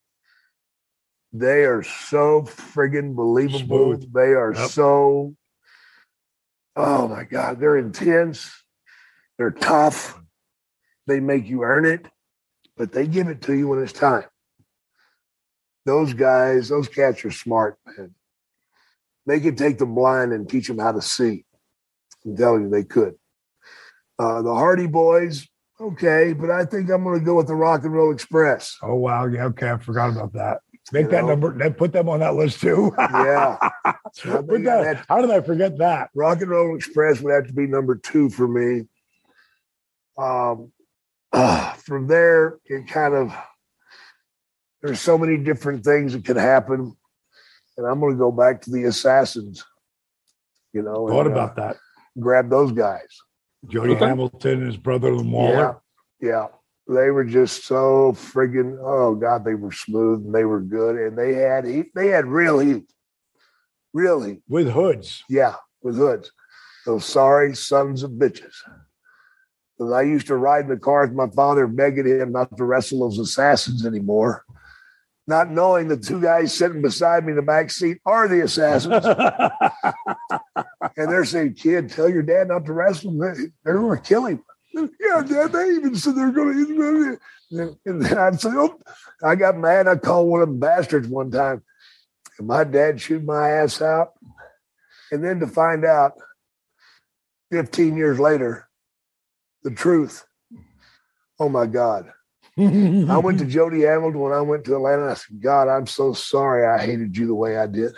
They are so friggin' believable. Smooth. They are Yep. so, oh my God, they're intense. They're tough. They make you earn it, but they give it to you when it's time. Those guys, those cats are smart, man. They could take the blind and teach them how to see. I'm telling you, they could. Uh, the Hardy Boys, okay, but I think I'm going to go with the Rock and Roll Express. Oh wow, yeah, okay, I forgot about that. Make You that know? number. That put them on that list too. Yeah. Put that- how did I forget that? Rock and Roll Express would have to be number two for me. Um, uh, from there, it kind of, there's so many different things that could happen. And I'm going to go back to the Assassins, you know. Thought and, about uh, that. Grab those guys. Jody Okay. Hamilton, his brother Lawler. Yeah. Yeah. They were just so friggin', oh God, they were smooth and they were good. And they had heat. They had real heat. Real heat. With hoods. Yeah, with hoods. Those sorry sons of bitches. Because I used to ride in the car with my father begging him not to wrestle those assassins anymore, not knowing the two guys sitting beside me in the back seat are the assassins. And they're saying, kid, tell your dad not to wrestle him. They're going to kill him. Yeah, Dad, they even said they're going to. And then I'd say, oh, I got mad. I called one of them bastards one time. And my dad chewed my ass out. And then to find out fifteen years later, the truth. Oh, my God. I went to Jody Hamilton when I went to Atlanta. And I said, God, I'm so sorry I hated you the way I did.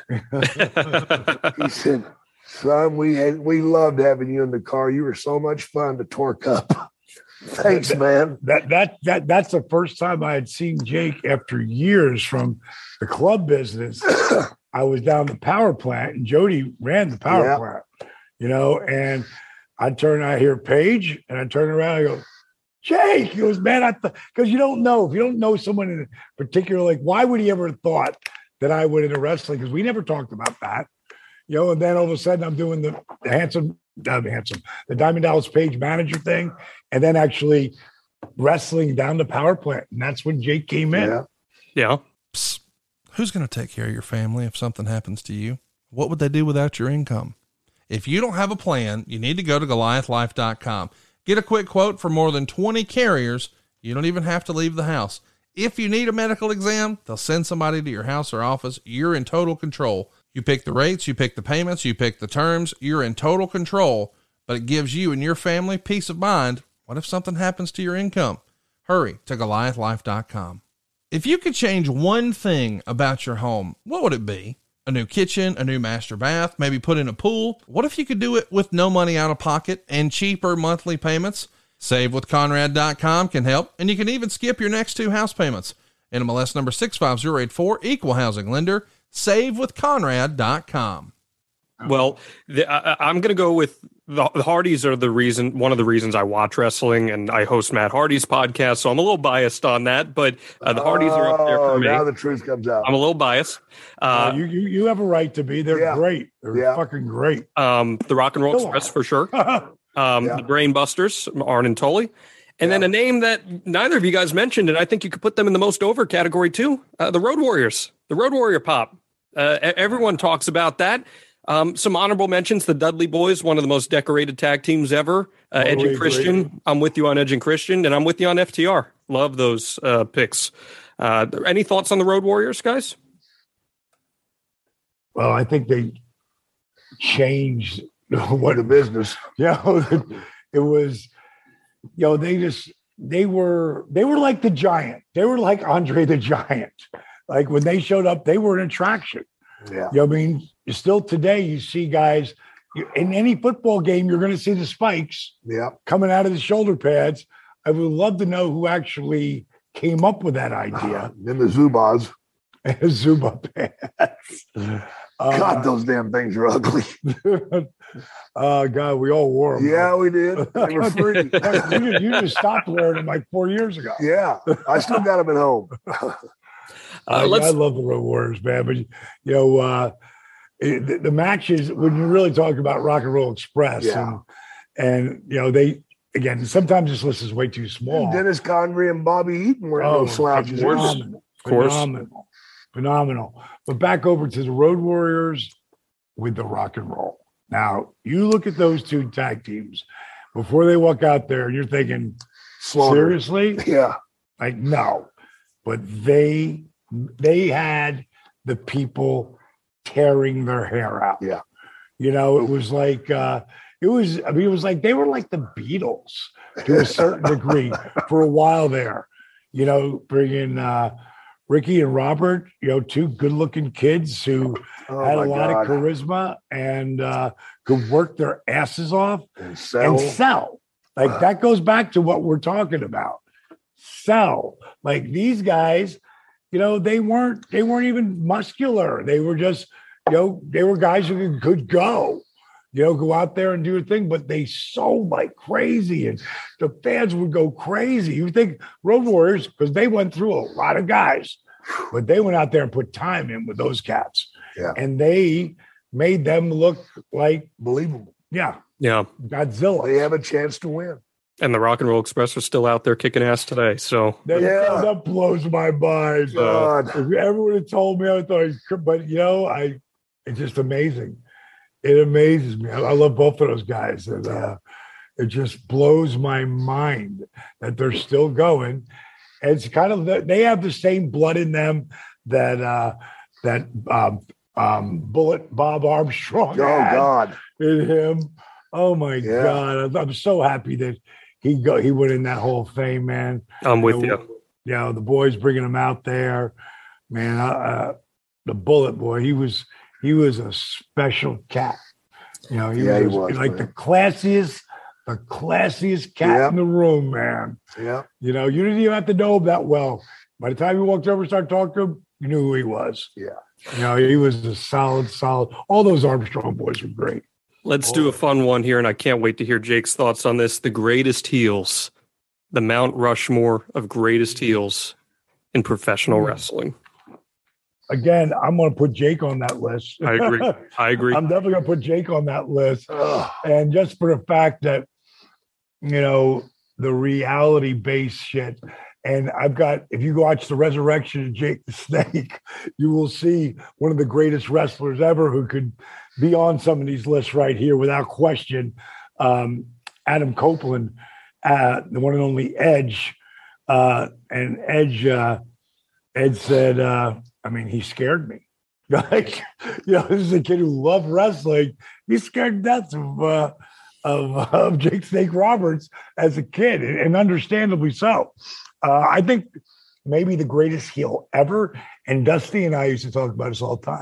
He said, son, we had, we loved having you in the car. You were so much fun to torque up. Thanks, man. That that that that's the first time I had seen Jake after years from the club business. I was down the power plant, and Jody ran the power Yeah. plant, you know. And I turn, I hear Paige, and I turn around, I go, Jake. He goes, man, I because you don't know if you don't know someone in particular, like why would he ever have thought that I would into wrestling? Because we never talked about that. You know, and then all of a sudden I'm doing the, the handsome, uh, handsome, the Diamond Dallas Page manager thing, and then actually wrestling down the power plant. And that's when Jake came in. Yeah. Yeah. Psst. Who's going to take care of your family if something happens to you? What would they do without your income? If you don't have a plan, you need to go to Goliath Life dot com. Get a quick quote for more than twenty carriers. You don't even have to leave the house. If you need a medical exam, they'll send somebody to your house or office. You're in total control. You pick the rates, you pick the payments, you pick the terms. You're in total control, but it gives you and your family peace of mind. What if something happens to your income? Hurry to Goliath Life dot com. If you could change one thing about your home, what would it be? A new kitchen, a new master bath, maybe put in a pool. What if you could do it with no money out of pocket and cheaper monthly payments? Save with Conrad dot com can help, and you can even skip your next two house payments. N M L S number six five zero eight four, equal housing lender. Save with Conrad dot com. Well, the, I, I'm going to go with the, the Hardys are the reason, one of the reasons I watch wrestling, and I host Matt Hardy's podcast, so I'm a little biased on that, but uh, the Hardys are up there for me. Now the truth comes out. I'm a little biased. Uh, Uh, you, you you have a right to be. They're Yeah. great. They're Yeah. fucking great. um, the Rock and Roll Go Express on. for sure. Um, Yeah. The Brain Busters, Arn and Tully. And then a name that neither of you guys mentioned, and I think you could put them in the most over category too, uh, the Road Warriors, the Road Warrior Pop. Uh, e- everyone talks about that. Um, some honorable mentions, the Dudley Boys, one of the most decorated tag teams ever. Uh, Edge Totally and Christian, agree. I'm with you on Edge and Christian, and I'm with you on F T R. Love those uh, picks. Uh, any thoughts on the Road Warriors, guys? Well, I think they changed what the business. Yeah, it was, you know, they just, they were, they were like the Giant. They were like Andre the Giant. Like when they showed up, they were an attraction. Yeah. You know what I mean? Still today, you see guys in any football game, you're going to see the spikes Yeah. coming out of the shoulder pads. I would love to know who actually came up with that idea. Then the Zubas. Zuba pads. God, those damn things are ugly. Oh, God, we all wore them. Yeah, we did. They were free. you, just, you just stopped wearing them like four years ago. Yeah, I still got them at home. Uh, Uh, I, let's- I love the Road Warriors, man. But, you know, uh, it, the, the matches, when you really talk about Rock and Roll Express, Yeah. and, and, you know, they, again, sometimes this list is way too small. Dennis Convery and Bobby Eaton were in Oh, those slouches. phenomenal, Of course. phenomenal, phenomenal. But back over to the Road Warriors with the Rock and Roll. Now, you look at those two tag teams before they walk out there, and you're thinking, Slaughter. seriously? Yeah. Like, no. But they they had the people tearing their hair out. Yeah. You know, it was like uh it was I mean, it was like they were like the Beatles to a certain degree for a while there. You know, bringing uh Ricky and Robert, you know, two good-looking kids who Oh, had a my lot God. of charisma and uh, could work their asses off And sell. and sell. Like Uh. that goes back to what we're talking about. Sell. Like these guys, you know, they weren't they weren't even muscular. They were just, you know, they were guys who could, could go. you know, go out there and do a thing, but they sold like crazy, and the fans would go crazy. You think Road Warriors, because they went through a lot of guys, but they went out there and put time in with those cats. Yeah. And they made them look like believable. Yeah. Yeah. Godzilla. They have a chance to win. And the Rock and Roll Express are still out there kicking ass today. So that, yeah. that blows my mind. God. If everyone had told me, I thought, but you know, I it's just amazing. It amazes me. I, I love both of those guys. And uh, it just blows my mind that they're still going. And it's kind of, they have the same blood in them that, uh, that um, um, Bullet Bob Armstrong Oh, had God. in him. Oh, my Yeah. God. I'm, I'm so happy that he go, he went in that Hall of Fame, man. I'm with you. Know, you. You know, the boys bringing him out there. Man, uh, uh, the Bullet boy, he was, he was a special cat. You know, he, Yeah, was, he was, like man. the classiest, the classiest cat Yep. in the room, man. Yeah. You know, you didn't even have to know him that well. By the time you walked over and started talking to him, you knew who he was. Yeah. You know, he was a solid, solid. All those Armstrong boys were great. Let's do Oh. a fun one here, and I can't wait to hear Jake's thoughts on this. The greatest heels, the Mount Rushmore of greatest heels in professional wrestling. Again, I'm going to put Jake on that list. I agree. I agree. I'm definitely going to put Jake on that list. Ugh. And just for the fact that, you know, the reality-based shit. And I've got, if you watch the Resurrection of Jake the Snake, you will see one of the greatest wrestlers ever who could be on some of these lists right here without question. Um, Adam Copeland, uh, the one and only Edge. Uh, and Edge, uh, Ed said, uh, I mean, he scared me. Like, you know, this is a kid who loved wrestling. He's scared to death of, uh, of, of Jake Snake Roberts as a kid, and, and understandably so. Uh, I think maybe the greatest heel ever, and Dusty and I used to talk about this all the time.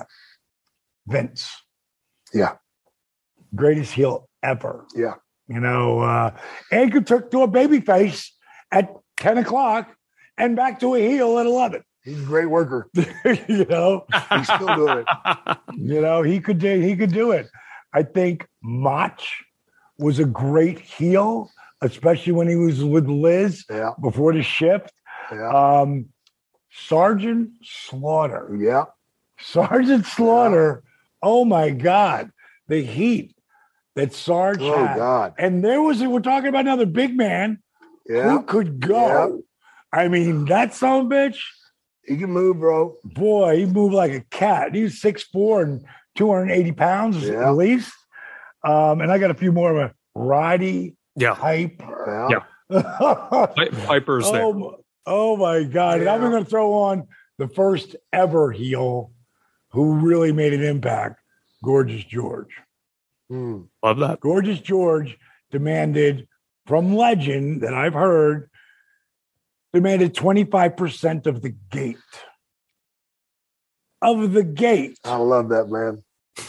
Vince. Yeah. Greatest heel ever. Yeah. You know, uh, and could took to a baby face at ten o'clock and back to a heel at eleven. He's a great worker. You know, He's still doing it. you know, he could do, he could do it. I think Mach was a great heel, especially when he was with Liz Yeah. before the shift. Yeah. Um, Sergeant Slaughter. Yeah. Sergeant Slaughter. Oh my God. The heat that Sarge Oh, had. God. And there was, we're talking about another big man Yeah. who could go. I mean, that son of a bitch, He can move, bro. boy, he moved like a cat. He was six foot four and two hundred eighty pounds Yeah. at least. Um, and I got a few more of a Roddy Yeah. Pipe. Yeah. Yeah. Pi- Piper's there. Oh, my- oh my God. And I'm Yeah. going to throw on the first ever heel who really made an impact, Gorgeous George. Hmm. Love that. Gorgeous George demanded from legend that I've heard, demanded twenty-five percent of the gate. Of the gate. I love that, man.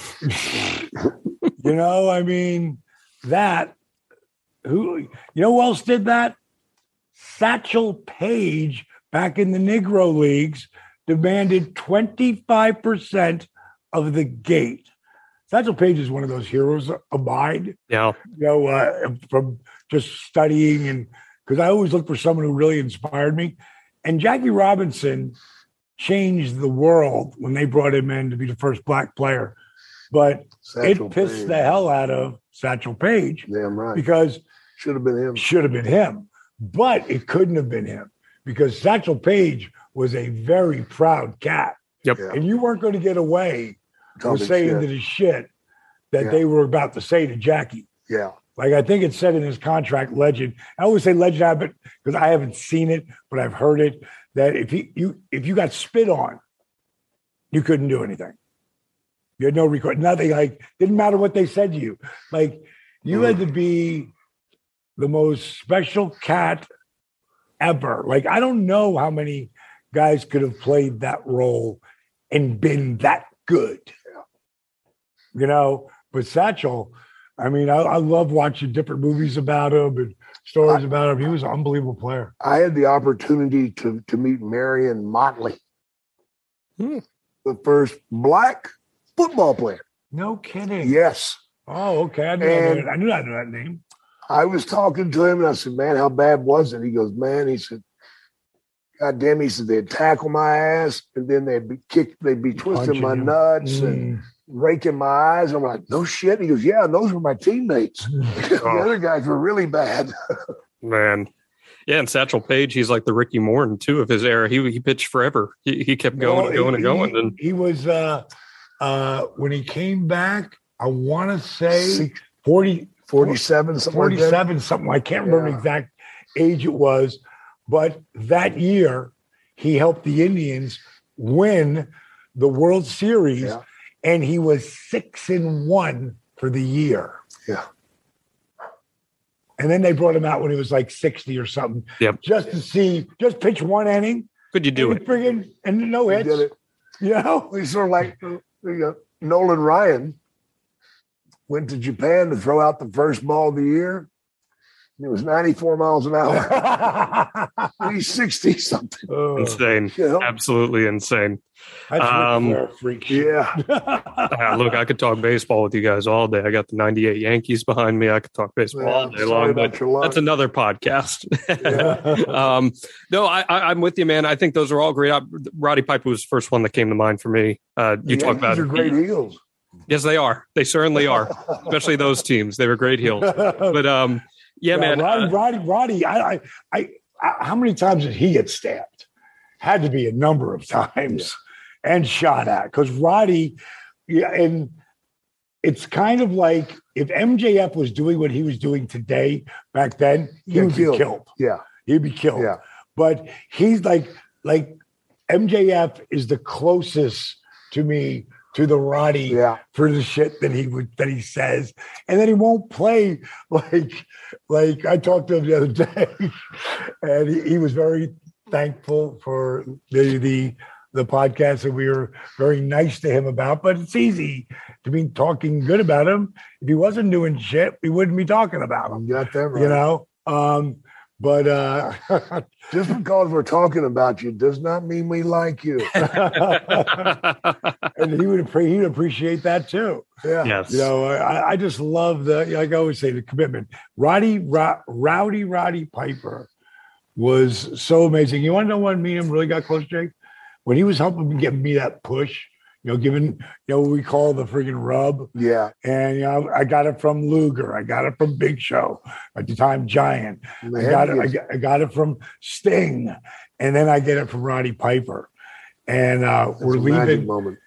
You know, I mean, that, who, you know who else did that? Satchel Paige, back in the Negro Leagues, demanded twenty-five percent of the gate. Satchel Paige is one of those heroes of mine, Yeah. you know, uh, from just studying, and because I always look for someone who really inspired me. And Jackie Robinson changed the world when they brought him in to be the first black player. But Satchel it pissed Paige. the hell out of Satchel Paige Damn right. because Should have been him. should have been him, but it couldn't have been him because Satchel Paige was a very proud cat. Yep. Yeah. And you weren't going to get away with Talking saying shit. the shit that Yeah. they were about to say to Jackie. Yeah. Like, I think it said in his contract, legend. I always say legend, but because I haven't seen it, but I've heard it, that if he, you if you got spit on, you couldn't do anything. You had no record, nothing. Like, didn't matter what they said to you. Like, you had to be the most special cat ever. Like, I don't know how many guys could have played that role and been that good. You know, but Satchel, I mean, I, I love watching different movies about him and stories I- about him. He was an unbelievable player. I had the opportunity to, to meet Marion Motley, Hmm. the first black football player. No kidding. Yes. Oh, okay. I knew, And I knew I knew that name. I was talking to him and I said, man, how bad was it? He goes, man, he said, God damn, he said, they'd tackle my ass and then they'd be kick, they'd be twisting Punching my you. nuts Mm. and raking my eyes. I'm like, no shit. He goes, yeah, and those were my teammates. The other guys were really bad. Man. Yeah, and Satchel Paige, he's like the Ricky Morton, too, of his era. He he pitched forever. He, he kept going Well, and going he, and going. He, And he was, uh, uh, when he came back, I want to say Six, forty, forty-seven, something like that. forty-seven, something. I can't remember Yeah. the exact age it was. But that year, he helped the Indians win the World Series, Yeah. and he was six and one for the year. Yeah. And then they brought him out when he was like sixty or something, Yep. just to see, just pitch one inning. Could you do and it? Friggin', and no He hits. did it. You know? He's sort of like you know, Nolan Ryan went to Japan to throw out the first ball of the year. And it was ninety-four miles an hour. He's sixty something. Oh, Insane. You know? Absolutely insane. that's Ric Um, Flair freak shit. Yeah. Uh, look, I could talk baseball with you guys all day. I got the ninety-eight Yankees behind me. I could talk baseball Yeah, all day sorry long, about but your luck. that's another podcast. um, no, I, I, I'm with you, man. I think those are all great. I, Roddy Piper was the first one that came to mind for me. Uh, you The talk about Yankees are great heels. Yes, they are. They certainly are, especially those teams. They were great heels. But um, yeah, Yeah, man. Roddy, uh, Roddy, Roddy. I, I, I, I, how many times did he get stabbed? Had to be a number of times, and shot at. Because Roddy, yeah, and it's kind of like if M J F was doing what he was doing today back then, he Get would killed. be killed. Yeah. He'd be killed. Yeah. But he's like, like M J F is the closest to me to the Roddy Yeah. for the shit that he would that he says, and then he won't play like like I talked to him the other day, and he, he was very thankful for the the the podcast that we were very nice to him about. But it's easy to be talking good about him. If he wasn't doing shit, we wouldn't be talking about him. You got that right. You know. Um, but uh, Just because we're talking about you does not mean we like you. and he would appre- he would appreciate that too. Yeah. yes. You know, I, I just love the, like I always say, the commitment. Roddy, Ro- Rowdy, Roddy Piper was so amazing. You want to know when me and him really got close, Jake? When he was helping me, giving me that push, you know, giving, you know, what we call the friggin' rub. Yeah. And, you know, I got it from Luger. I got it from Big Show, at the time Giant. And the I got, it, I, heaviest. got, I got it from Sting. And then I get it from Roddy Piper. And uh, That's we're a magic leaving. moment.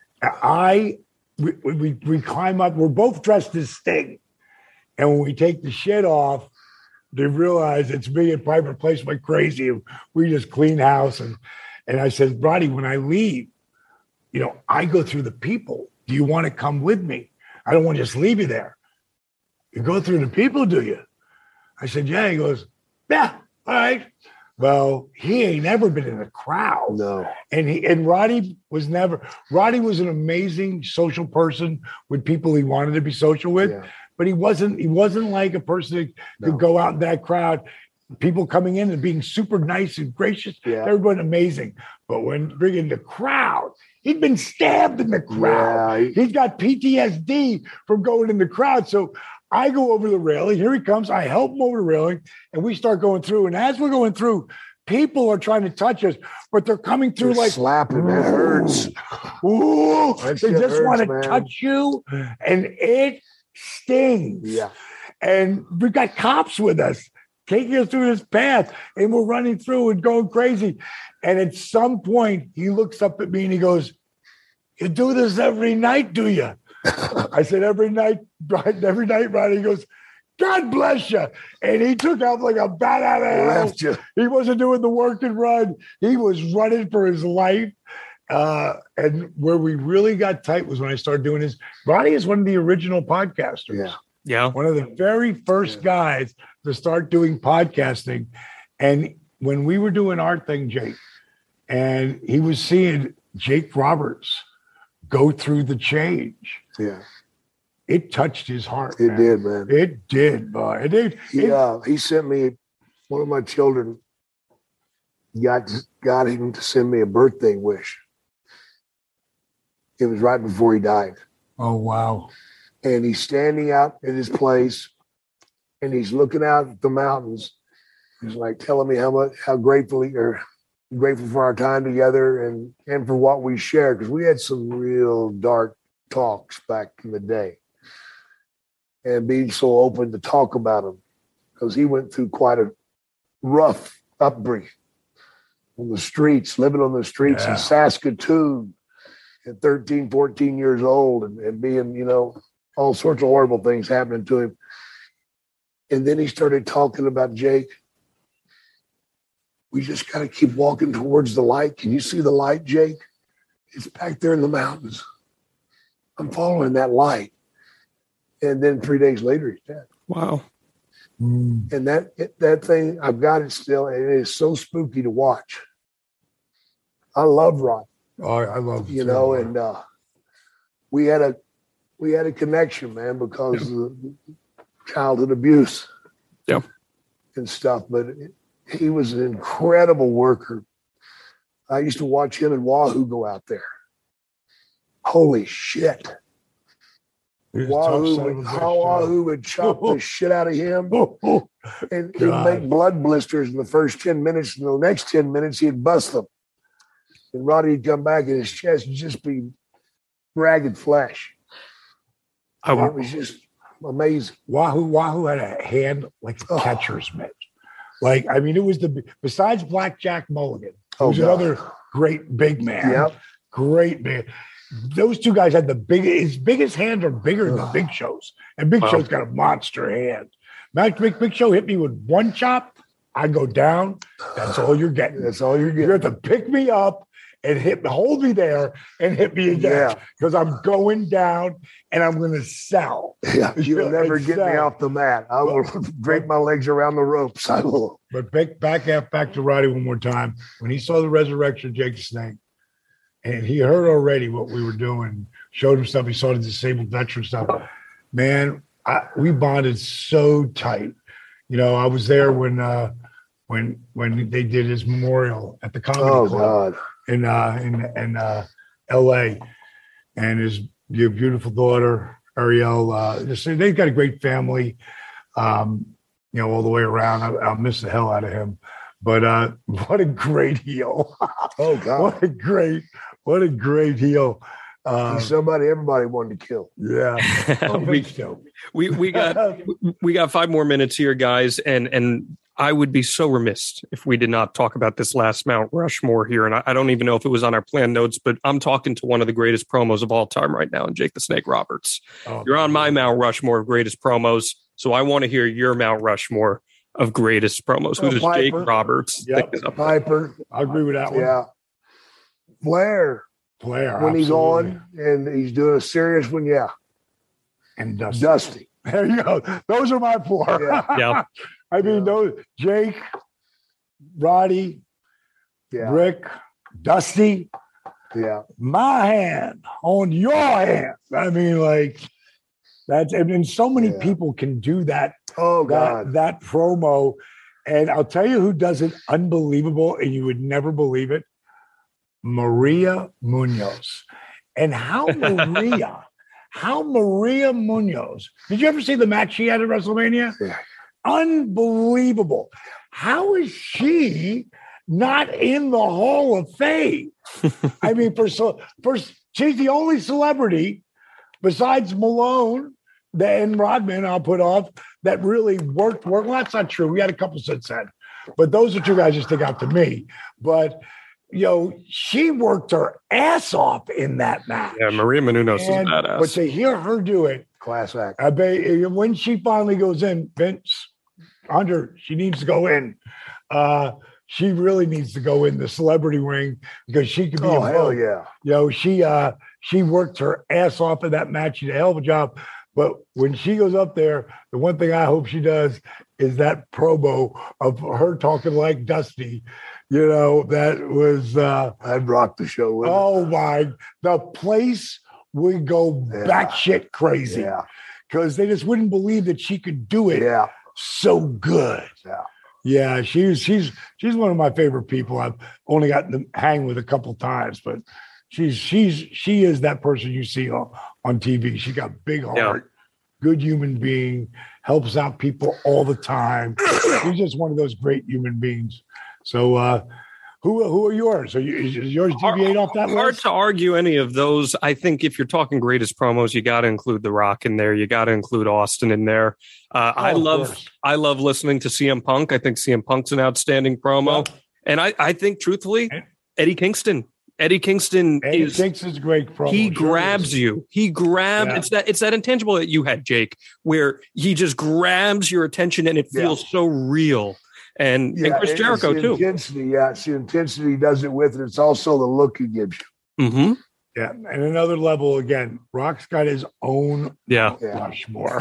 I we, we we climb up. We're both dressed as Sting, and when we take the shit off, they realize it's me and Piper Place like crazy. We just clean house, and and I said, Roddy, when I leave, you know, I go through the people. Do you want to come with me? I don't want to just leave you there. You go through the people, do you? I said, yeah. He goes, yeah, all right. Well, he ain't never been in a crowd. No. And he and Roddy was never. Roddy was an amazing social person with people he wanted to be social with, Yeah. but he wasn't. He wasn't like a person that No. could go out in that crowd. People coming in and being super nice and gracious. Yeah. Everyone amazing. But when bringing the crowd, he'd been stabbed in the crowd. Yeah. He's got P T S D from going in the crowd. So I go over the railing. Here he comes. I help him over the railing, and we start going through. And as we're going through, people are trying to touch us, but they're coming through They're like slapping. That hurts. ooh, That they shit just hurts, want to man. touch you, and it stings. Yeah. And we got cops with us taking us through this path, and we're running through and going crazy. And at some point, he looks up at me and he goes, "You do this every night, do you?" I said, "Every night, right, every night, Roddy." He goes, "God bless you." And he took off like a bat out of hell. Left you. He wasn't doing the work and run. He was running for his life. Uh, and where we really got tight was when I started doing this. Roddy is one of the original podcasters. Yeah. Yeah. One of the very first Yeah. guys to start doing podcasting. And when we were doing our thing, Jake, and he was seeing Jake Roberts go through the change, Yeah. it touched his heart. It man. did, man. It did, boy. It did. He, It- uh, he sent me, one of my children got, got him to send me a birthday wish. It was right before he died. oh, wow. And he's standing out in his place, and he's looking out at the mountains. He's like telling me how much, how grateful he, or grateful for our time together and and for what we shared, because we had some real dark talks back in the day. And being so open to talk about him, because he went through quite a rough upbringing on the streets, living on the streets yeah. in Saskatoon at thirteen, fourteen years old, and, and being, you know, all sorts of horrible things happening to him. And then he started talking about, Jake, we just got to keep walking towards the light. Can you see the light, Jake? It's back there in the mountains. I'm following that light. And then three days later, he's dead. Wow. Mm. And that that thing, I've got it still, and it is so spooky to watch. I love Rod. Oh, I love you know, and uh, we had a we had a connection, man, because yeah. of the childhood abuse, yeah, and stuff. But it, he was an incredible worker. I used to watch him and Wahoo go out there. Holy shit! Wahoo would, Wahoo would chop the shit out of him, and he'd make blood blisters in the first ten minutes. And the next ten minutes, he'd bust them. And Roddy would come back, and his chest would just be ragged flesh. I it was just amazing. Wahoo, Wahoo had a hand like a catcher's mitt. Like, I mean, it was the, besides Blackjack Mulligan, who was oh, another great big man. Yep. Great man. Those two guys had the big, his biggest hands are bigger than the Big Show's. And Big wow. Show's got a monster hand. Max Big, Big Show hit me with one chop, I go down. That's all you're getting. That's all you're getting. You have to pick me up and hit, hold me there and hit me again. Because yeah. I'm going down and I'm going to sell. Yeah, you'll never get sell. me off the mat. I will drape my legs around the ropes. I will. But back, back, back to Roddy one more time. When he saw the resurrection of Jake the Snake, and he heard already what we were doing, showed him stuff, he saw the disabled veteran stuff. Man, I, we bonded so tight. You know, I was there when uh, when when they did his memorial at the Comedy oh, Club God. in uh, in in uh, L A, and his your beautiful daughter Ariel. Uh, just, they've got a great family, um, you know, all the way around. I, I'll miss the hell out of him, but uh, what a great heel! Oh God, what a great, what a great heel! Um, He's somebody everybody wanted to kill. Yeah, we, we we got we got five more minutes here, guys, and and I would be so remiss if we did not talk about this last Mount Rushmore here. And I, I don't even know if it was on our plan notes, but I'm talking to one of the greatest promos of all time right now, and Jake the Snake Roberts. Oh, You're on my Mount Rushmore of greatest promos, so I want to hear your Mount Rushmore of greatest promos. Who does Jake Roberts yep. think is up? Piper. I agree with that one. Yeah, Flair. Player when absolutely. he's on and he's doing a serious one, yeah. And Dusty. Dusty. There you go. Those are my four. Yeah. yeah. I mean, yeah. those Jake, Roddy, yeah. Rick, Dusty. Yeah. My hand on your hand. I mean, like that's and, and so many yeah. people can do that. Oh that, God. that promo. And I'll tell you who does it unbelievable, and you would never believe it. Maria Munoz. And how Maria, how Maria Munoz, did you ever see the match she had at WrestleMania? Yeah. Unbelievable. How is she not in the Hall of Fame? I mean, for, for she's the only celebrity besides Malone and Rodman, I'll put off, that really worked. worked. Well, that's not true. We had a couple since then. But those are two guys that stick out to me. But you know, she worked her ass off in that match. Yeah, Maria Menounos is badass. But to hear her do it, class act. I bet when she finally goes in, Vince, under, she needs to go in. Uh, she really needs to go in the celebrity ring because she could be. Oh a hell vote. yeah! You know, she uh, she worked her ass off in that match. She did a hell of a job. But when she goes up there, the one thing I hope she does is that promo of her talking like Dusty. You know, that was uh I'd rock the show with oh it. my, the place would go yeah. batshit crazy. Yeah. Because they just wouldn't believe that she could do it yeah. so good. Yeah. Yeah, she's she's she's one of my favorite people. I've only gotten to hang with a couple times, but she's she's she is that person you see on, on T V. She got big heart. good human being, helps out people all the time. He's just one of those great human beings. So, uh, who who are yours? Are you, is yours deviate off that Hard list? to argue any of those. I think if you're talking greatest promos, you got to include The Rock in there. You got to include Austin in there. Uh, Oh, I of love course. I love listening to C M Punk. I think C M Punk's an outstanding promo, and I I think truthfully, Eddie Kingston. Eddie Kingston Eddie is Kingston's great promo. he Sure grabs is. you. He grabs Yeah. it's that it's that intangible that you had, Jake, where he just grabs your attention and it Yeah. feels so real. And and Chris it's Jericho the too. Intensity, yeah, it's the intensity he does it with, and it's also the look he gives you. Mm-hmm. Yeah, and another level again. Rock's got his own Yeah. Rushmore.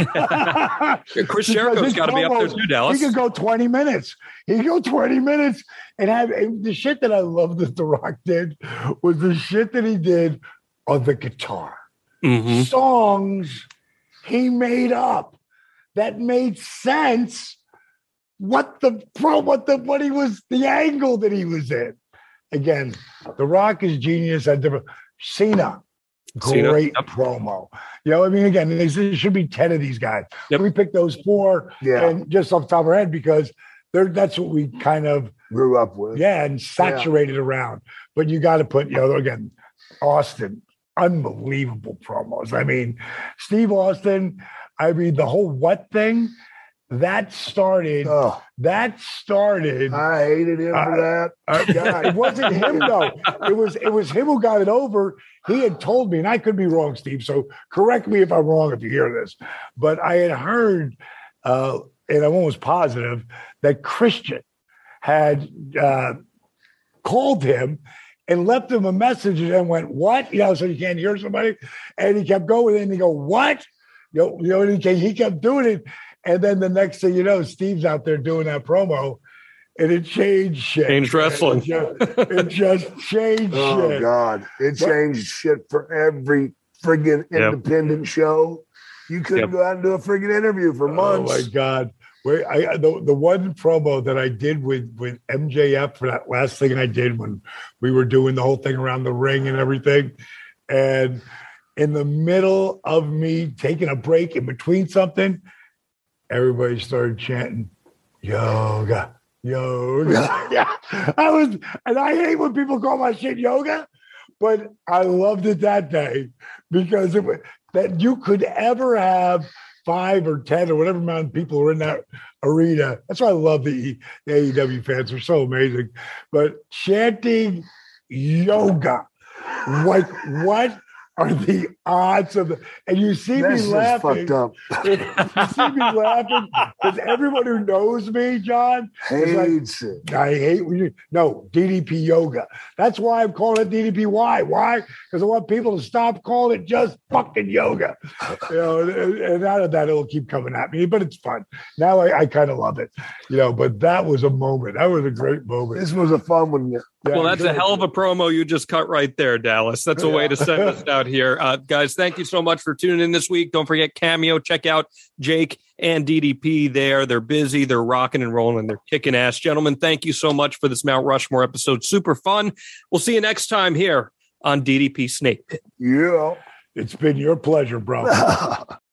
Chris Because Jericho's his got to be up there promos, too, Dallas. He could go twenty minutes. He could go twenty minutes and have and the shit that I love that The Rock did was the shit that he did on the guitar. Mhm. Songs he made up that made sense. What the pro? What the what he was? The angle that he was in. Again, The Rock is genius at different. Cena, Cena, great yep. promo. You know, I mean, again, there should be ten of these guys. Yep. We picked those four, Yeah. and just off the top of our head because they're that's what we kind of Grew up with. yeah and saturated around. But you got to put you know again, Austin, unbelievable promos. I mean, Steve Austin. I mean, the whole what thing that started. Oh, That started. I hated him for that. Uh, God, it wasn't him though. It was it was him who got it over. He had told me, and I could be wrong, Steve. So correct me if I'm wrong if you hear this. But I had heard, uh, and I'm almost positive that Christian had uh, called him and left him a message, and then went, "What?" You know, so you can't hear somebody, and he kept going, and he go, "What?" You know, you know, and he kept, he kept doing it, and then the next thing you know, Steve's out there doing that promo. And it changed shit. Changed wrestling. It just, it just changed Oh shit. God, it changed shit for every friggin' Yep. independent show. You couldn't Yep. go out and do a friggin' interview for months. Oh my God. Wait, I the, the one promo that I did with, with M J F for that last thing I did when we were doing the whole thing around the ring and everything. And in the middle of me taking a break in between something, everybody started chanting yoga. Yoga. Yeah. I was, and I hate when people call my shit yoga, but I loved it that day because it was that you could ever have five or ten or whatever amount of people were in that arena. That's why I love the, the A E W fans. They're so amazing. But chanting yoga, like what are the odds of it? And you see This me is laughing. fucked up. You see me laughing because everyone who knows me, John, is like, Hates it. I hate when you no D D P yoga. That's why I'm calling it D D P. Why? Why? Because I want people to stop calling it just fucking yoga. You know, and, and out of that, it'll keep coming at me, but it's fun. Now I, I kind of love it. You know, but that was a moment. That was a great moment. This was a fun one. Yeah, Well, that's a sure. hell of a promo you just cut right there, Dallas. That's a way to send us out here. Uh, guys, thank you so much for tuning in this week. Don't forget Cameo. Check out Jake and D D P there. They're busy. They're rocking and rolling. And they're kicking ass. Gentlemen, thank you so much for this Mount Rushmore episode. Super fun. We'll see you next time here on D D P Snake Pit. Yeah. It's been your pleasure, bro.